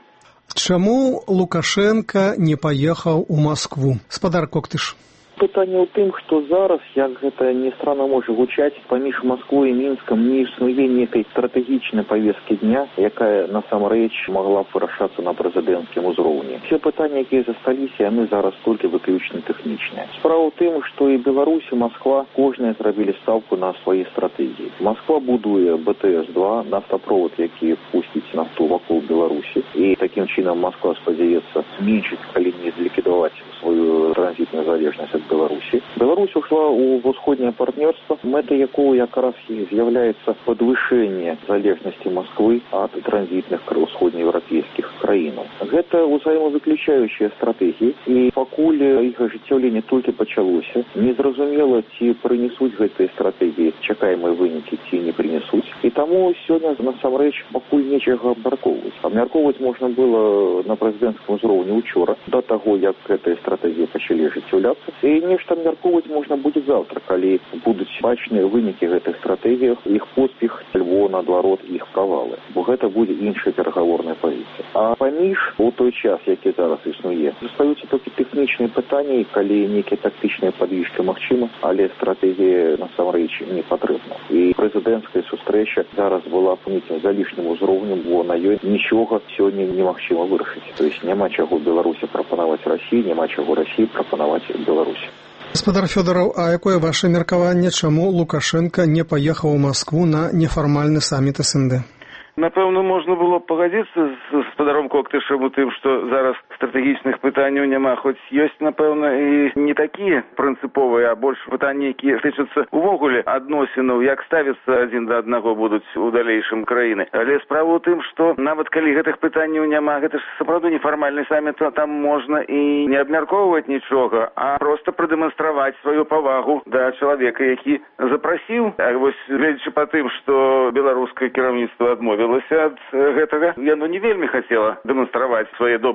Чаму Лукашенко не паехаў у Маскву? Спадар Коктыш. Пытанне ў тым, што зараз, як гэта не странно можа гучаць, паміж Масквой і Мінскам не існуе нейкай стратэгічнай павесткі дня, якая насамрэч магла б вырашацца на прэзідэнцкім узроўні. Все пытанні, якія засталіся, яны зараз толькі выключна тэхнічныя. Справа ў тым, што і Беларусь, і Масква кожныя зрабілі стаўку на свае стратэгіі. Масква будуе БТС-2, нафтаправод, які пусціць нафту вакол Беларусі, і такім чынам Масква спадзяецца зменшыць, калі не ліквідаваць сваю транзітную залежнасць ад Беларусі. Беларусь ушла ў ўсходняе партнёрства, мэтай якого якраз і з'яўляецца падвышэнне залежнасці Масквы ад транзітных усходнееўрапейскіх краінаў. Гэта ўзаемавыключаючыя стратэгіі, і пакуль іх ажыццяўленне толькі пачалося, незразумела, ці прынесуць гэтыя стратэгіі чакаемыя вынікі, ці не прынесуць. І таму сёння насамрэч пакуль нечага абмяркоўваць. Абмяркоўваць можна было на прэзідэнцкім узроўні учора, да таго, як гэтыя стратэгіі пачалі ажыццяўляцца. І нешта абмяркоўваць можна будзе заўтра, калі будуць бачныя вынікі гэтых стратэгіях, іх поспех, альбо, наадварот, іх правалы. Бо гэта будзе іншая перагаворная пазіцыя. А паміж у той час, які зараз існуе, застаюцца толькі тэхнічныя пытанні, калі нейкія тактычныя падвижкі магчыма, але стратэгія насамрэч не патрэбна. І прэзідэнцкая сустрэча зараз была по нейкім залішнім узроўнем, бо на ёй нічога сёння немагчыма вырашыць. То есть няма чаго Беларусі прапанаваць Расіі, няма чаго Расіі прапанаваць Беларусі. Гаспадар Фёдораў, а якое ваше меркаванне, чаму Лукашенко не паехаў у Маскву на нефармальны саміт СНД? Напэўна, можна было пагадзіцца з гаспадаром Коктышам у тым, што зараз стратэгічных пытанняў няма, хоць ёсць, напэўна, і не такія прынцыповыя, а больш пытанні, якія тычацца увогуле адносінаў, як ставіцца адзін да аднаго будуць у далейшым краіны. Але справа ў тым, што нават калі гэтых пытанняў няма, гэта ж сапраўды нефармальны саміт, там можна і не абмяркоўваць нічога, а проста прадэманстраваць сваю павагу да чалавека, які запрасіў. А вось гледзячы па тым, што беларускае кіраўніцтва адмовілася ад гэтага, яно не вельмі хацела дэманстраваць свае добрыя адносіны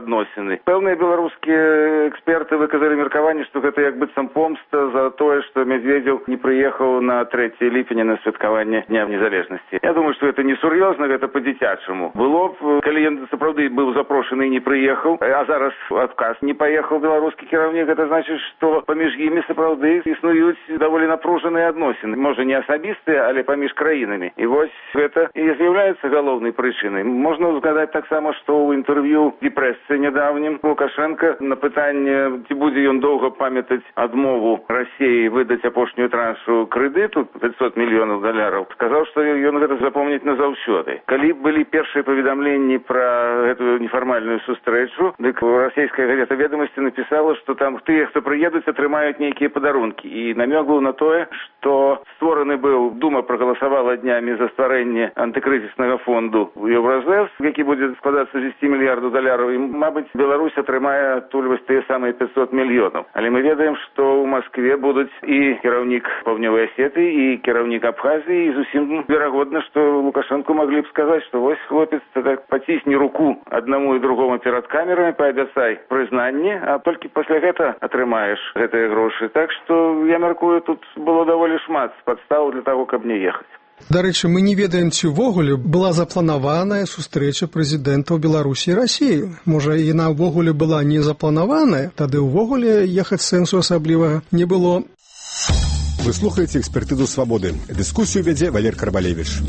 адносіны. Пэўныя беларускія эксперты выказалі меркаванне, што гэта як быццам помста за тое, што Медведзеў не прыехаў на 3 ліпеня на святкаванне Дня незалежнасці. Я думаю, што гэта не сур'ёзна, гэта па-дзіцячаму. Было б, калі ён сапраўды быў запрошаны і не прыехаў, а зараз адказ не паехаў беларускі кіраўнік, гэта значыць, што паміж імі сапраўды існуюць даволі напружаныя адносіны. Можа, не асабістыя, але паміж краінамі. І вось гэта і з'яўляецца галоўнай прычынай. Можна згадаць таксама, што ў інтэрв'ю «Ді-прэсцы» нядаўнім Лукашенко на пытанне, ці будзе ён доўга памятаць адмову Расіі выдаць апошнюю траншу крэдыту $500 мільёнаў, сказаў, што ён гэта запомніць назаўсёды. Калі былі першыя паведамленні пра гэтую нефармальную сустрэчу, дык расійская газета «Ведомасці» напісала, што там тыя, хто прыедуць, атрымаюць нейкія падарункі. І намёк быў на тое, што створаны быў, Дума прагаласавала днямі за стварэнне антыкрызіснага фонду Еўразэс, які будзе складацца з $10 мільярдаў, і, мабыць, Беларусь атрымае адтуль вось тыя самыя 500 мільёнаў. Але мы ведаем, што ў Маскве будуць і кіраўнік Паўднёвай Асетыі, і кіраўнік Абхазіі, і зусім верагодна, што Лукашенку маглі б сказаць, што вось, хлопец, так пацісні руку аднаму і другому перад камерамі, паабяцай прызнанне, а толькі пасля гэта атрымаеш гэтыя грошы. Так што, я мяркую, тут было даволі шмат падстаў для таго, каб не ехаць. Дарэчы, мы не ведаем, ці ўвогуле была запланаваная сустрэча прэзідэнтаў Беларусі і Расіі. Можа, яна ўвогуле была не запланаваная, тады ўвогуле ехаць сэнсу асаблівага не было. Вы слухаеце «Экспертызу свабоды». Дыскусію вядзе Валер Карбалевіч.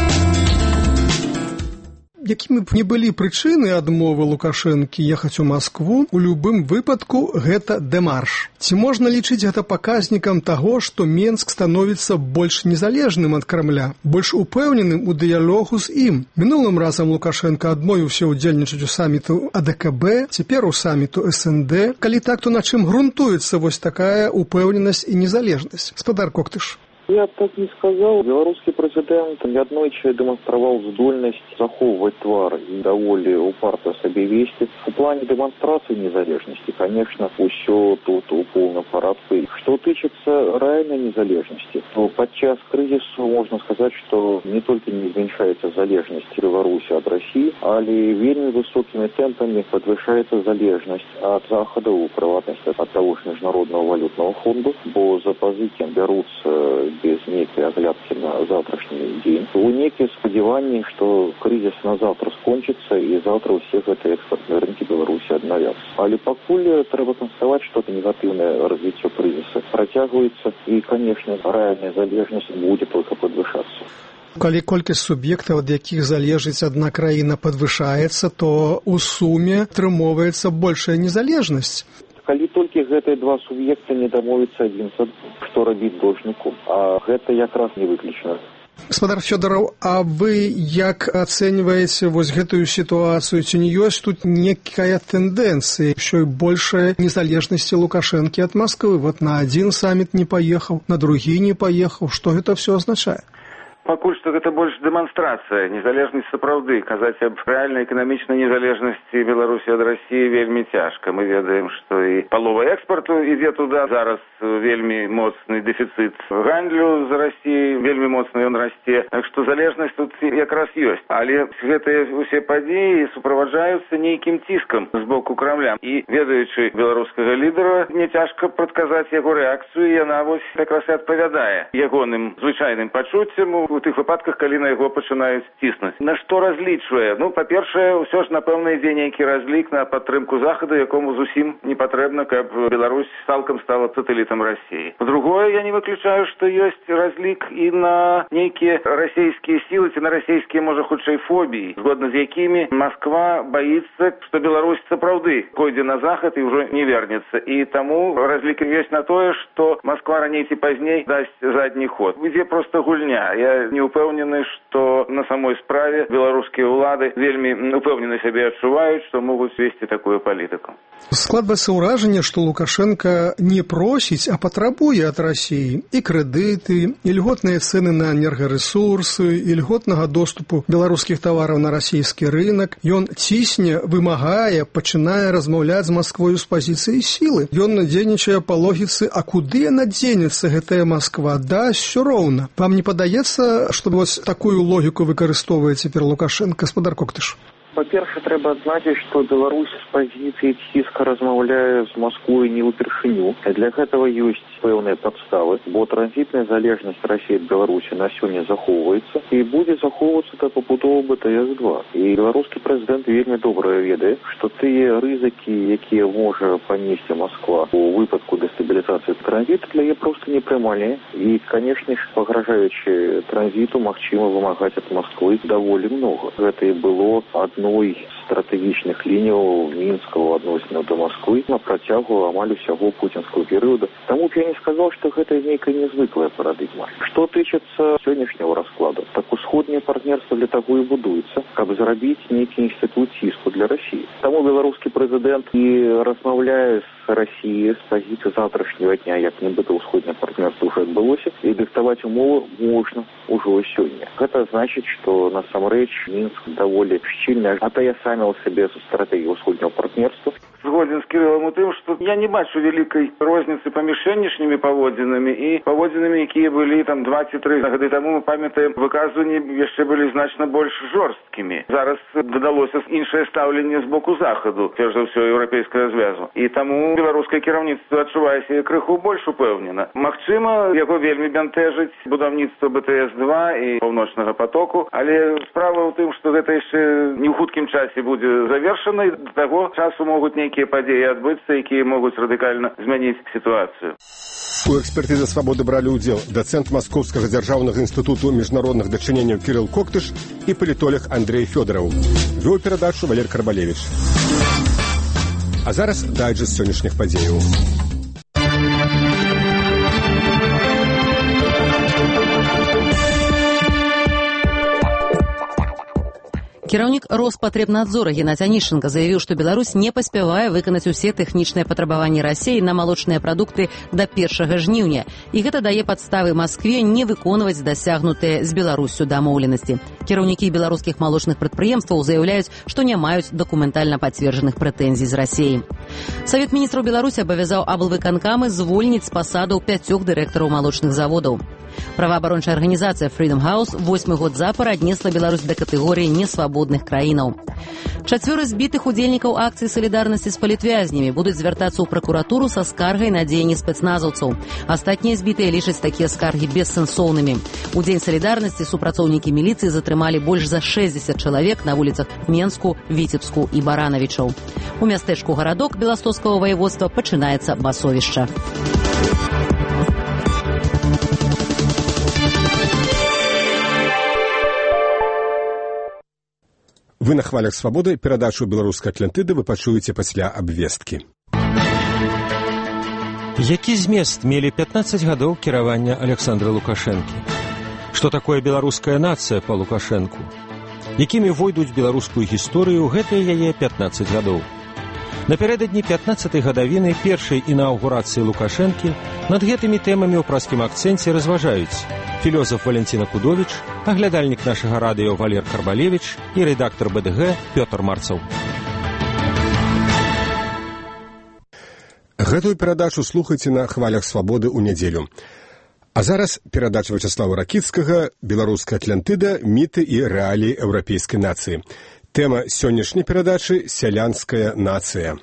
Якімі б не былі прычыны адмовы Лукашэнкі ехаць у Маскву, у любым выпадку гэта дэмарш. Ці можна лічыць гэта паказнікам таго, што Менск становіцца больш незалежным ад Крамля, больш упэўненым у дыялогу з ім? Мінулым разам Лукашенка адмовіўся ўдзельнічаць у саміту АДКБ, цяпер у саміту СНД. Калі так, то на чым грунтуецца вось такая упэўненасць і незалежнасць? Спадар Коктыш. Я б так не сказал. Белорусский президент неоднойче демонстровал здольность заховывать твар и доволі упарто себе вести. В плане демонстрации незалежности, конечно, все тут у полном порядке. Что тычется реальной незалежности, то подчас кризису можно сказать, что не только не зменшается залежность Беларуси от России, але вельми высокими темпами подвышается залежность от Захода, у приватности от того же Международного валютного фонда, бо за позыки берутся без некой оглядки на завтрашний день. У некие сподевания, что кризис на завтра скончится, и завтра у всех это экспортные рынки Беларуси обновятся. Але пакуль треба констатовать, что это негативное развитие кризиса протягивается, и, конечно, реальная залежность будет только подвышаться. Калі колькасць суб'ектаў, ад якіх залежыць адна краіна, падвышаецца, то ў суме атрымоўваецца большая незалежнасць. Калі толькі гэтыя два суб'екта не дамовяцца адзін з адным, што рабіць должніку, а гэта якраз не выключана. Гаспадар Фёдораў, а вы як ацэньваеце вось гэтую сітуацыю? Ці не ёсць тут некая тэндэнцыя ўсё большай незалежнасці Лукашэнкі ад Масквы? Вот на адзін саміт не паехаў, на другі не паехаў. Што гэта ўсё азначае? Пакуль што гэта больш дэманстрацыя, незалежнасць сапраўды. Казаць аб рэальнай эканамічнай незалежнасці Беларусі ад Расіі вельмі цяжка. Мы ведаем, што і палова экспарту ідзе туды. Зараз вельмі моцны дэфіцыт гандлю з Расіяй, вельмі моцна ён расце. Так што залежнасць тут якраз ёсць. Але гэтыя ўсе падзеі суправаджаюцца нейкім ціскам з боку Крамля. І ведаючы беларускага лідара, не цяжка прадказаць яго рэакцыю, і яна вось якраз і адпавядае ягоным звычайным пачуццям у тых выпадках, калі на яго пачынаюць ціснуць. На што разлічвае? Ну, па-першае, ўсё ж, напэўна, ідзе нейкі разлік на падтрымку Захаду, якому зусім не патрэбна, каб Беларусь цалкам стала сатэлітам Расіі. Па-другое, я не выключаю, што ёсць разлік і на нейкія расійскія сілы, ці на расійскія, можа, хутчэй фобіі, згодна з якімі Масква баіцца, што Беларусь сапраўды пойдзе на Захад і ўжо не вернецца. І таму разлік ёсць на тое, што Масква раней ці пазней дасць задні ход. Ідзе проста гульня. Я не упэўнены, што на самой справе беларускія ўлады вельмі упэўнена сябе адчуваюць, што могуць весці такую палітыку. Складваецца ўражанне, што Лукашенка не просіць, а патрабуе ад Расіі і крэдыты, і льготныя цэны на энергарэсурсы, і льготнага доступу беларускіх тавараў на расійскі рынак. Ён цісне, вымагае, пачынае размаўляць з Масквою з пазіцыі сілы. Ён дзейнічае па логіцы, а куды яна дзенецца, гэтая Масква? Да, ўсё роўна. Вам не падаецца, што вось такую логіку выкарыстоўвае цяпер Лукашенко? Гаспадар Коктыш. Па-першае, трэба адзначыць, што Беларусь з пазіцыі ціска размаўляе з Масквой не ўпершыню. Для гэтага ёсць пэўныя падставы, бо транзітная залежнасць Расіі ад Беларусі на сёння захоўваецца і будзе захоўвацца да пабудовы БТС-2. І беларускі прэзідэнт вельмі добра ведае, што тыя рызыкі, якія можа панесці Масква у выпадку дэстабілізацыі транзіту, для яе проста непрымальныя. І, канешне ж, пагражаючы транзіту, магчыма вымагаць ад Масквы даволі многа. Гэта і было адной з стратэгічных лініяў мінскага адносінаў да Масквы на працягу амаль усяго пуцінскага перыяду. Таму б я не сказаў, што гэта нейкая нязвыклая парадыгма. Што тычыцца сённяшняго раскладу, так усходняе партнерства для таго і будуецца, каб зрабіць нейкі інстытут ціску для Расіі. Таму беларускі прэзідэнт і размаўляе з Расіі з пазіцыі заўтрашняга дня, як нібыта ўсходняе партнерства ўжо адбылося, і дыктаваць умовы можна ўжо сёння. Гэта значыць, што насамрэч Мінск даволі шчыльна атаясаміў сабе са стратэгіяй ўсходняга партнерства. Згоден з Кірылам у тым, што я не бачу вялікай розніцы паміж сённяшнімі паводзінамі і паводзінамі, якія былі там 2 ці 3 гады таму. Мы памятаем, выказванні яшчэ былі значна больш жорсткімі. Зараз дадалося іншае стаўленне з боку захаду, перш за ўсё еўрапейскага звязу. І таму беларускае кіраўніцтва адчувае сябе крыху больш упэўнена. Магчыма, яго вельмі бянтэжыць будаўніцтва БТС-2 і паўночнага потоку, але справа ў тым, што гэта яшчэ не ў хуткім часе будзе завершана, і да таго часу могуць нейкія падзеі адбыцца, якія могуць радыкальна змяніць сітуацыю. У экспертызе «Свабоды» бралі ўдзел дацэнт Маскоўскага дзяржаўнага інстытуту міжнародных дачыненняў Кірыл Коктыш і палітолог Андрэй Фёдараў. Вёў перадачу Валер Карбалевіч. А зараз дайджэст сённяшніх падзеяў. Кіраўнік Роспатребнадзора Геннадзь Анішченка заявіў, што Беларусь не паспявае выканаць усе тэхнічныя патрабаванні Расіі на малочныя прадукты да 1 жніўня. І гэта дае падставы Маскве не выконваць дасягнутыя з Беларуссю дамоўленасці. Кіраўнікі беларускіх малочных прадпрыемстваў заяўляюць, што не маюць дакументальна пацверджаных прэтэнзій з Расіі. Савет міністраў Беларусі абавязаў аблвыканкамы звольніць з пасадаў 5 дырэктараў малочных заводаў. Праваабарончая арганізацыя Freedom House 8 год запар аднесла Беларусь да катэгорыі несвабодных краінаў. 4 збітых удзельнікаў акцыі салідарнасці з палітвязнямі будуць звяртацца ў пракуратуру са скаргай на дзеянні спецназаўцаў. Астатнія збітыя лічаць такія скаргі бессэнсоўнымі. У дзень салідарнасці супрацоўнікі міліцыі затрымалі больш за 60 чалавек на вуліцах Менску, Віцебску і Баранавічаў. У мястэчку Гарадок Беластоцкага ваяводства пачынаецца басовішча. Вы на хвалях «Свабоды». Перадачу «Беларускай Атлантыды» вы пачуеце пасля абвесткі. Які змест мелі 15 гадоў кіравання Александра Лукашэнкі? Што такое беларуская нацыя па Лукашэнку? Якімі войдуць беларускую гісторыю гэтыя яе 15 гадоў? Напярэдадні 15-й гадавіны першай інаўгурацыі Лукашэнкі над гэтымі тэмамі ў праскім акцэнце разважаюць філёзаф Валентина Кудовіч, аглядальнік нашага радыё Валер Карбалевіч і рэдактар БДГ Пётр Марцаў. Гэтую перадачу слухайце на хвалях «Свабоды» ў нядзелю. А зараз перадача Вячаслава Ракіцкага «Беларуская Атлантыда. Міты і рэаліі еўрапейскай нацыі». Тэма сённяшняй перадачы «Сялянская нацыя».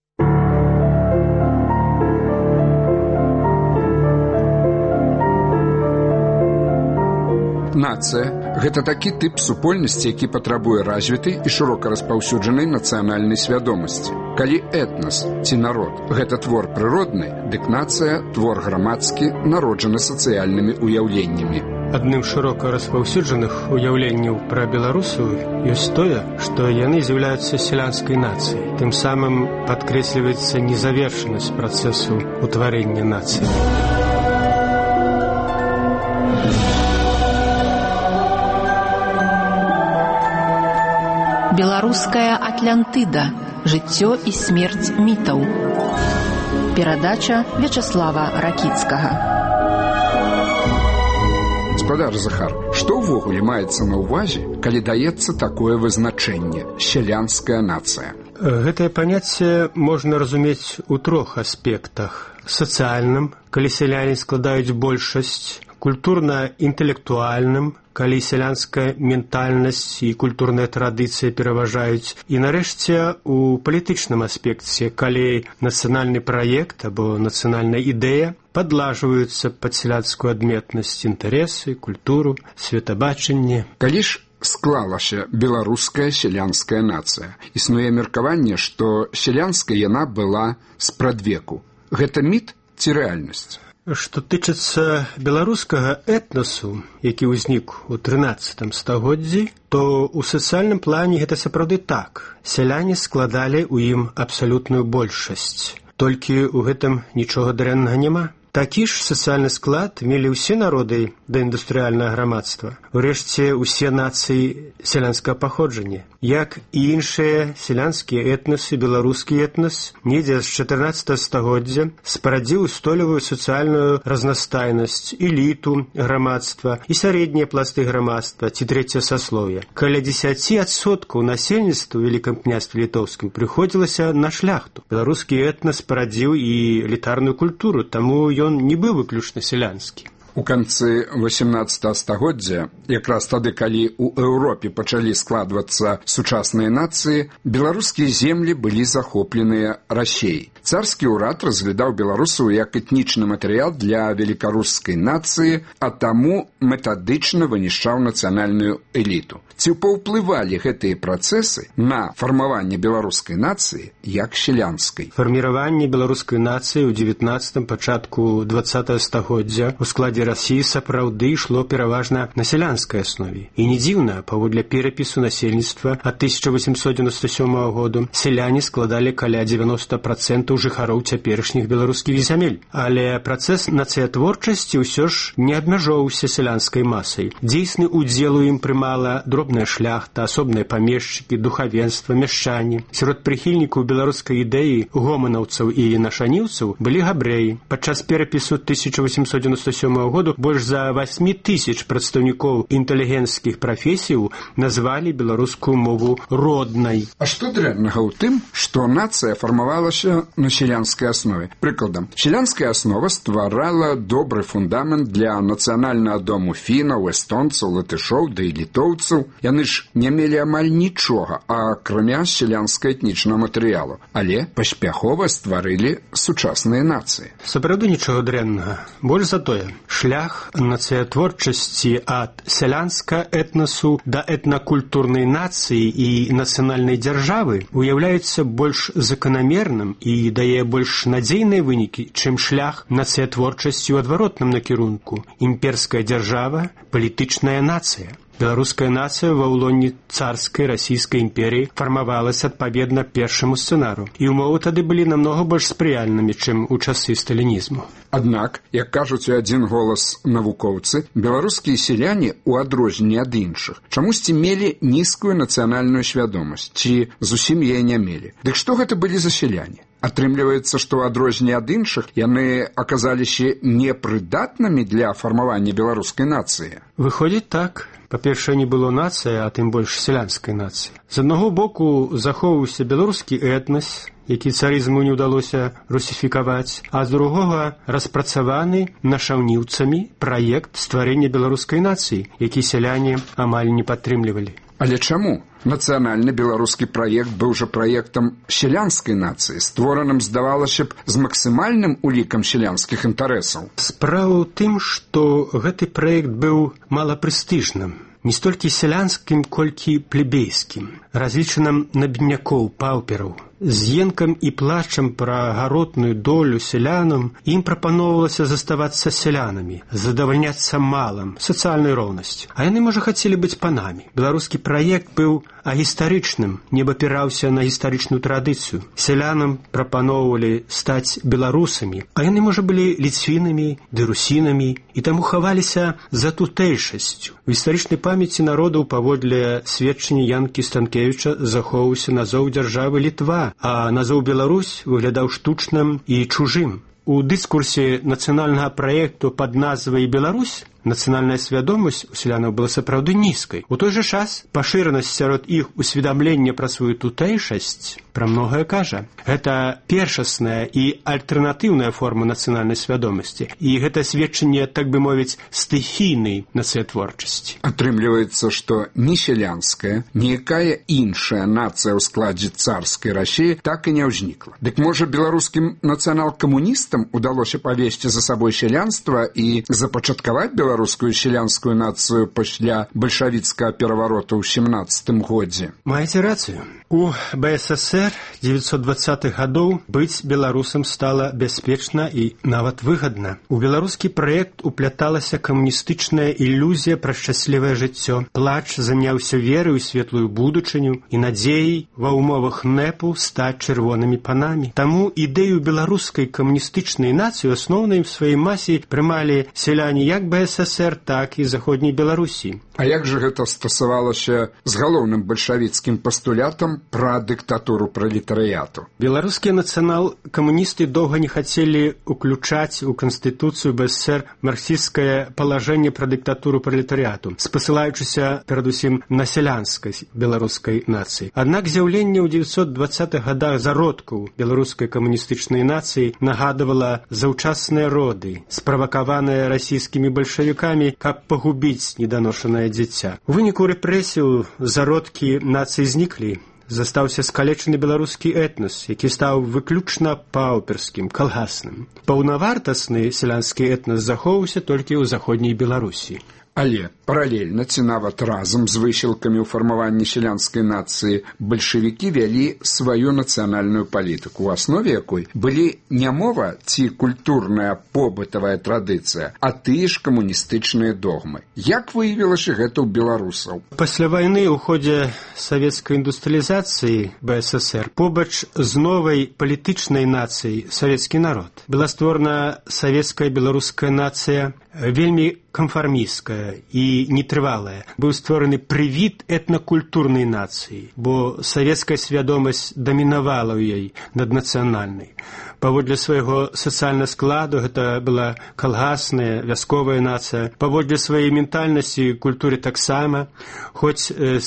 Нацыя – гэта такі тып супольнасці, які патрабуе развітай і шырока распаўсюджанай нацыянальнай свядомасці. Калі этнас ці народ – гэта твор прыродны, дык нацыя – твор грамадскі, народжаны сацыяльнымі ўяўленнямі. Адным шырока распаўсюджаных уяўленняў пра беларусаў ёсць тое, што яны з'яўляюцца сялянскай нацыяй. Тым самым падкрэсліваецца незавершанасць працэсу ўтварэння нацыі. Беларуская Атлантыда. Жыццё і смерць мітаў. Перадача Вячаслава Ракіцкага. Гаспадар Захар, што ўвогуле маецца на ўвазе, калі даецца такое вызначэнне «сялянская нацыя»? Гэтае паняцце можна разумець у 3 аспектах. Сацыяльным, калі сяляне складаюць большасць культурна-інтэлектуальным, калі сялянская ментальнасць і культурная традыцыя пераважаюць, і нарэшце у палітычным аспекце, калі нацыянальны праект або нацыянальная ідэя падлажваюцца пад сялянскую адметнасць, інтарэсы, культуру, светабачанне. Калі ж склалася беларуская сялянская нацыя, існуе меркаванне, што сялянская яна была спрадвеку. Гэта міт ці рэальнасць? Што тычыцца беларускага этнасу, які ўзнік у 13 стагоддзі, то ў сацыяльным плане гэта сапраўды так. Сяляне складалі ў ім абсалютную большасць. Толькі ў гэтым нічога дрэннага няма. Такі ж сацыяльны склад мелі ўсе народы даіндустрыяльнага грамадства. Урэшце, усе нацыі сялянскага паходжання. Як і іншыя сялянскія этнасы, беларускі этнас недзе з 14 стагоддзя спарадзіў устойлівую сацыяльную разнастайнасць, эліту грамадства і сярэднія пласты грамадства ці трэцяе саслоўе. Каля 10% насельніцтва ў Вялікім княстве літоўскім прыходзілася на шляхту. Беларускі этнас спарадзіў і элітарную культуру, таму ён не быў выключна сялянскі. У канцы 18 стагоддзя, якраз тады, калі ў Еўропе пачалі складвацца сучасныя нацыі, беларускія землі былі захопленыя Расіяй. Царскі ўрад разглядаў беларусаў як этнічны матэрыял для велікарускай нацыі, а таму метадычна вынішчаў нацыянальную эліту. Ці паўплывалі гэтыя працэсы на фармаванне беларускай нацыі як сялянскай? Фарміраванне беларускай нацыі ў 19-м, пачатку 20 стагоддзя ў складзе Расіі сапраўды ішло пераважна на сялянскай аснове. І не дзіўна, паводле перапісу насельніцтва ад 1897 году сяляне складалі каля 90% жыхароў цяперашніх беларускіх зямель. Але працэс нацыятворчасці ўсё ж не абмяжоўваўся сялянскай масай. Дзейсны удзел у ім прымала дробная шляхта, асобныя памешчыкі, духавенства, мяшчане. Сярод прыхільнікаў беларускай ідэі, гоманаўцаў і нашаніўцаў былі габрэі. Падчас перапісу 1897 году больш за 8000 прадстаўнікоў інтэлігенцкіх прафесіяў назвалі беларускую мову роднай. А што дрэннага ў тым, што нацыя фармавалася на сялянскай аснове? Прыкладам, сялянская аснова стварала добры фундамент для нацыянальнага дому фінаў, эстонцаў, латышоў, да і літоўцаў. Яны ж не мелі амаль нічога, акрамя сялянскага этнічнага матэрыялу, але паспяхова стварылі сучасныя нацыі. Сапраўды нічога дрэннага. Больш за тое, шлях нацыятворчасці ад сялянска этнасу да этнакультурнай нацыі і нацыянальнай дзяржавы уяўляецца больш заканамерным і дае больш надзейныя вынікі, чым шлях нацыятворчасці ў адваротным накірунку. Імперская дзяржава, палітычная нацыя. Беларуская нацыя ва ўлоне царскай расійскай імперіі фармавалася адпаведна першаму сцэнару, і ўмовы тады былі намнога больш спрыяльнымі, чым у часы сталінізму. Аднак, як кажуць у адзін голас навукоўцы, беларускія сяляне, у адрозненне ад іншых, чамусьці мелі нізкую нацыянальную свядомасць, ці зусім яе не мелі. Дык што гэта былі за сяляне? Атрымліваецца, што ў адрозненне ад іншых яны аказаліся непрыдатнымі для фармавання беларускай нацыі? Выходзіць так. Па-першае, не было нацыі, а тым больш сялянскай нацыі. З аднаго боку захоўваўся беларускі этнас, які царызму не ўдалося русіфікаваць, а з другога распрацаваны нашаўніўцамі праект стварэння беларускай нацыі, які сяляне амаль не падтрымлівалі. Але чаму? Нацыянальны беларускі праект быў жа праектам сялянскай нацыі, створаным, здавалася б, з максімальным улікам сялянскіх інтарэсаў. Справа ў тым, што гэты праект быў малапрэстыжным, не столькі сялянскім, колькі плебейскім, разлічаным на беднякоў, паўпераў. З енкам і плачам пра гаротную долю сялянам ім прапаноўвалася заставацца сялянамі, задавальняцца малым, сацыяльнай роўнасці. А яны, можа, хацелі быць панамі. Беларускі праект быў агістарычным, не абапіраўся на гістарычную традыцыю. Сялянам прапаноўвалі стаць беларусамі, а яны, можа, былі ліцвінамі ды русінамі і таму хаваліся за тутэйшасцю. У гістарычнай памяці народаў паводле сведчання Янкі Станкевіча захоўваўся назоў дзяржавы Літва, а назоў Беларусь выглядаў штучным і чужым. У дыскурсе нацыянальнага праекту пад назвай «Беларусь» нацыянальная свядомасць у сялянаў была сапраўды нізкай. У той жа час пашыранасць сярод іх усведамлення пра сваю тутэйшасць пра многае кажа. Гэта першасная і альтэрнатыўная форма нацыянальнай свядомасці. І гэта сведчанне, так бы мовіць, стыхійнай нацыятворчасці. Атрымліваецца, што ні сялянская, ніякая іншая нацыя ў складзе царскай Расіі так і не ўзнікла. Дык можа беларускім нацыянал-камуністам удалося павесці за сабой сялянства і запачаткаваць беларускую сялянскую нацыю пасля бальшавіцкага перавароту ў 17 годзе? Маеце рацыю. У БССР 920-х гадоў быць беларусам стала бяспечна і нават выгадна. У беларускі праект упляталася камуністычная ілюзія пра шчаслівае жыццё. Плач заняўся верай у светлую будучыню і надзеяй ва ўмовах НЭПу стаць чырвонымі панамі. Таму ідэю беларускай камуністычнай нацыі ў асноўнай сваёй масе прымалі сяляне як БССР, так і заходняй Беларусі. А як жа гэта стасавалася з галоўным бальшавіцкім пастулятам пра дыктатуру пралетарыяту? Беларускія нацыянал-камуністы доўга не хацелі уключаць у Канстытуцыю БССР марксісцкае палажэнне пра дыктатуру пралетарыяту, спасылаючыся перадусім на сялянскай беларускай нацыі. Аднак з'яўленне ў 920-х гадах зародкаў беларускай камуністычнай нацыі нагадывала заўчасныя роды, справакаваныя расійскімі бальшавікамі, каб пагубіць неданошанае дзіця. У выніку рэпрэсіяў зародкі нацыі зніклі. Застаўся скалечаны беларускі этнас, які стаў выключна паўперскім, калгасным. Паўнавартасны сялянскі этнас захоўваўся толькі ў заходняй Беларусі. Але паралельна ці нават разам з высілкамі ў фармаванні сялянскай нацыі бальшавікі вялі сваю нацыянальную палітыку, у аснове якой былі не мова ці культурная побытавая традыцыя, а тыя ж камуністычныя догмы. Як выявілася гэта ў беларусаў? Пасля вайны ў ходзе савецкай індустрыялізацыі БССР побач з новай палітычнай нацыяй савецкі народ была створана савецкая беларуская нацыя, вельмі канфармісцкая і нетрывалая. Быў створаны прывід этнакультурнай нацыі, бо савецкая свядомасць дамінавала ў ёй над нацыянальнай. Паводле свайго сацыяльнага складу гэта была калгасная, вясковая нацыя. Паводле сваёй ментальнасці і культуры таксама, хоць з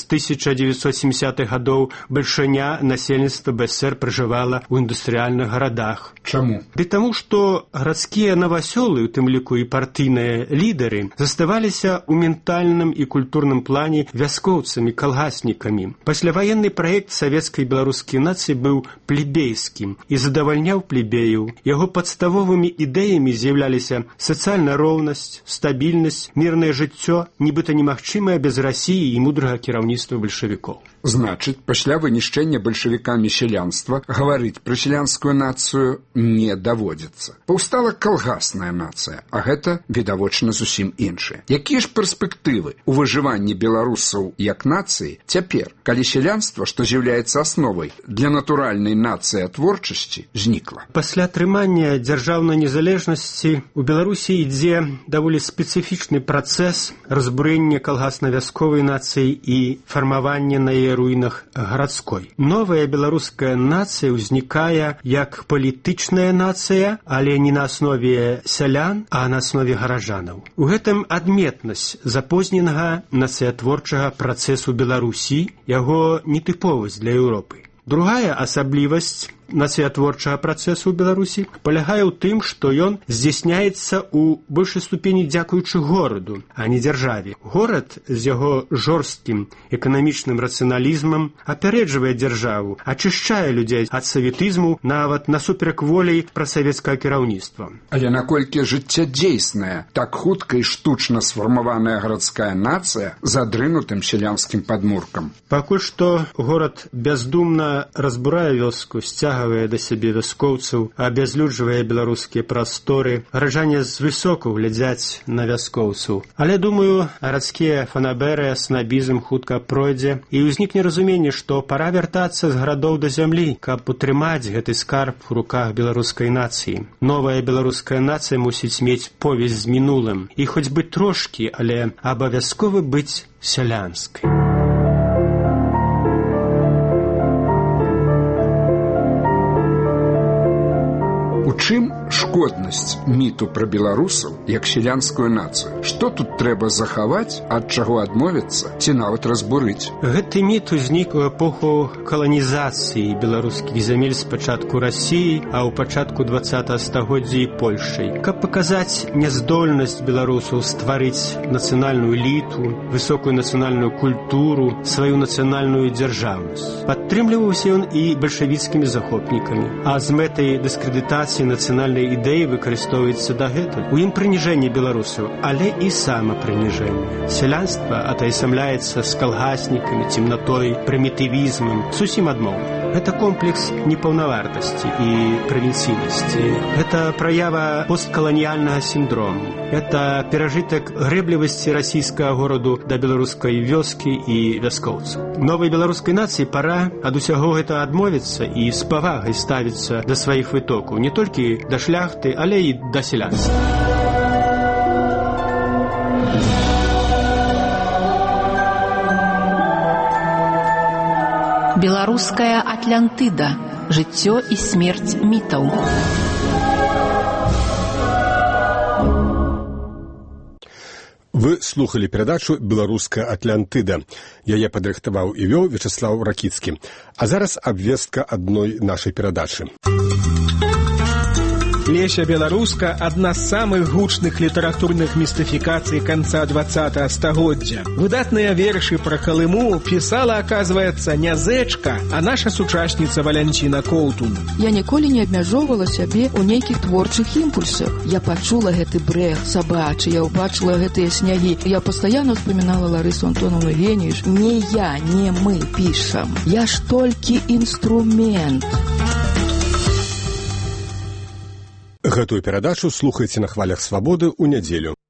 1970-х гадоў бальшыня насельніцтва БССР пражывала ў індустрыяльных гарадах. Чаму? Ды таму, што гарадскія навасёлы, у тым ліку і партыйныя лідары, заставаліся ў ментальным і культурным плане вяскоўцамі, калгаснікамі. Пасляваенны праект савецкай беларускай нацыі быў плебейскім і задавальняў плебеяў. Яго падставовымі ідэямі з'яўляліся сацыяльная роўнасць, стабільнасць, мірнае жыццё, нібыта немагчымае без Расіі і мудрага кіраўніцтва бальшавікоў. Значыць, пасля вынішчэння бальшавікамі сялянства гаварыць пра сялянскую нацыю не даводзіцца. Паўстала калгасная нацыя, а гэта, відавочна, зусім іншае. Якія ж перспектывы ў выжыванні беларусаў як нацыі цяпер, калі сялянства, што з'яўляецца асновай для натуральнай нацыятворчасці, знікла? Пасля атрымання дзяржаўнай незалежнасці у Беларусі ідзе даволі спецыфічны працэс разбурэння калгасна-вясковай нацыі і фармавання на яе руінах гарадской. Новая беларуская нацыя ўзнікае як палітычная нацыя, але не на аснове сялян, а на аснове гараджанаў. У гэтым адметнасць запозненага нацыятворчага працэсу Беларусі, яго нетыповасць для Еўропы. Другая асаблівасць нацыятворчага працэсу ў Беларусі палягае ў тым, што ён здзяйсняецца ў большай ступені дзякуючы гораду, а не дзяржаве. Горад з яго жорсткім эканамічным рацыяналізмам апярэджвае дзяржаву, ачышчае людзей ад саветызму нават насуперак волі прасавецкага кіраўніцтва. Але наколькі жыццядзейсная, так хутка і штучна сфармаваная гарадская нацыя з адрынутым сялянскім падмуркам? Пакуль што горад бяздумна разбурае вёску, сцягвае да сябе вяскоўцаў, абязлюджвае беларускія прасторы. Гараджане звысока глядзяць на вяскоўцаў. Але, думаю, гарадскія фанаберы, снабізм хутка пройдзе, і ўзнікне разуменне, што пара вяртацца з гарадоў да зямлі, каб утрымаць гэты скарб у руках беларускай нацыі. Новая беларуская нацыя мусіць мець повязь з мінулым, і хоць бы трошкі, але абавязкова быць сялянскай. У чым шкода годнасць міту пра беларусаў як сялянскую нацыю? Што тут трэба захаваць, ад чаго адмовіцца ці нават разбурыць? Гэты міт узнік у эпоху каланізацыі беларускіх зямель спачатку Расіі, а ў пачатку 20 стагоддзя і Польшай. Каб паказаць няздольнасць беларусаў стварыць нацыянальную эліту, высокую нацыянальную культуру, сваю нацыянальную дзяржаўнасць. Падтрымліваўся ён і бальшавіцкімі захопнікамі, а з мэтай дыскрэдытацыі нацыянальнай ідэі выкарыстоўваецца дагэтуль. У ім прыніжэнне беларусаў, але і самапрыніжэнне. Сялянства атаясамляецца з калгаснікамі, цемнатой, прымітывізмам, зусім адмоўна. Гэта комплекс непаўнавартасці і правінцыйнасці. Гэта праява посткаланіяльнага сіндрому. Гэта перажытак грэблівасці расійскага гораду да беларускай вёскі і вяскоўцаў. Новай беларускай нацыі пара ад усяго гэта адмовіцца і з павагай ставіцца да сваіх вытокаў, не толькі да шляхты, але і да сялянства. Беларуская Атлантыда. Жыццё і смерць мітаў. Вы слухали перадачу «Беларуская Атлантыда». Яе падрыхтаваў і вёў Вячаслав Ракіцкі. А зараз абвестка адной нашай перадачы. Леся Беларуска – одна з самых гучных літаратурных містыфікацый канца 20-го стагоддзя. Выдатныя вершы пра Калыму пісала, аказваецца, не зэчка, а наша сучасніца Валянціна Коўтун. Я ніколі не абмяжоўвала сябе ў нейкіх творчых імпульсах. Я пачула гэты брэх сабачы, я ўбачыла гэтыя снягі. Я пастаянна ўспамінала Ларысу Антоновну Геніш. Не я, не мы пішам. Я ж толькі інструмент. Гэтую перадачу слухайце на хвалях свабоды ў нядзелю.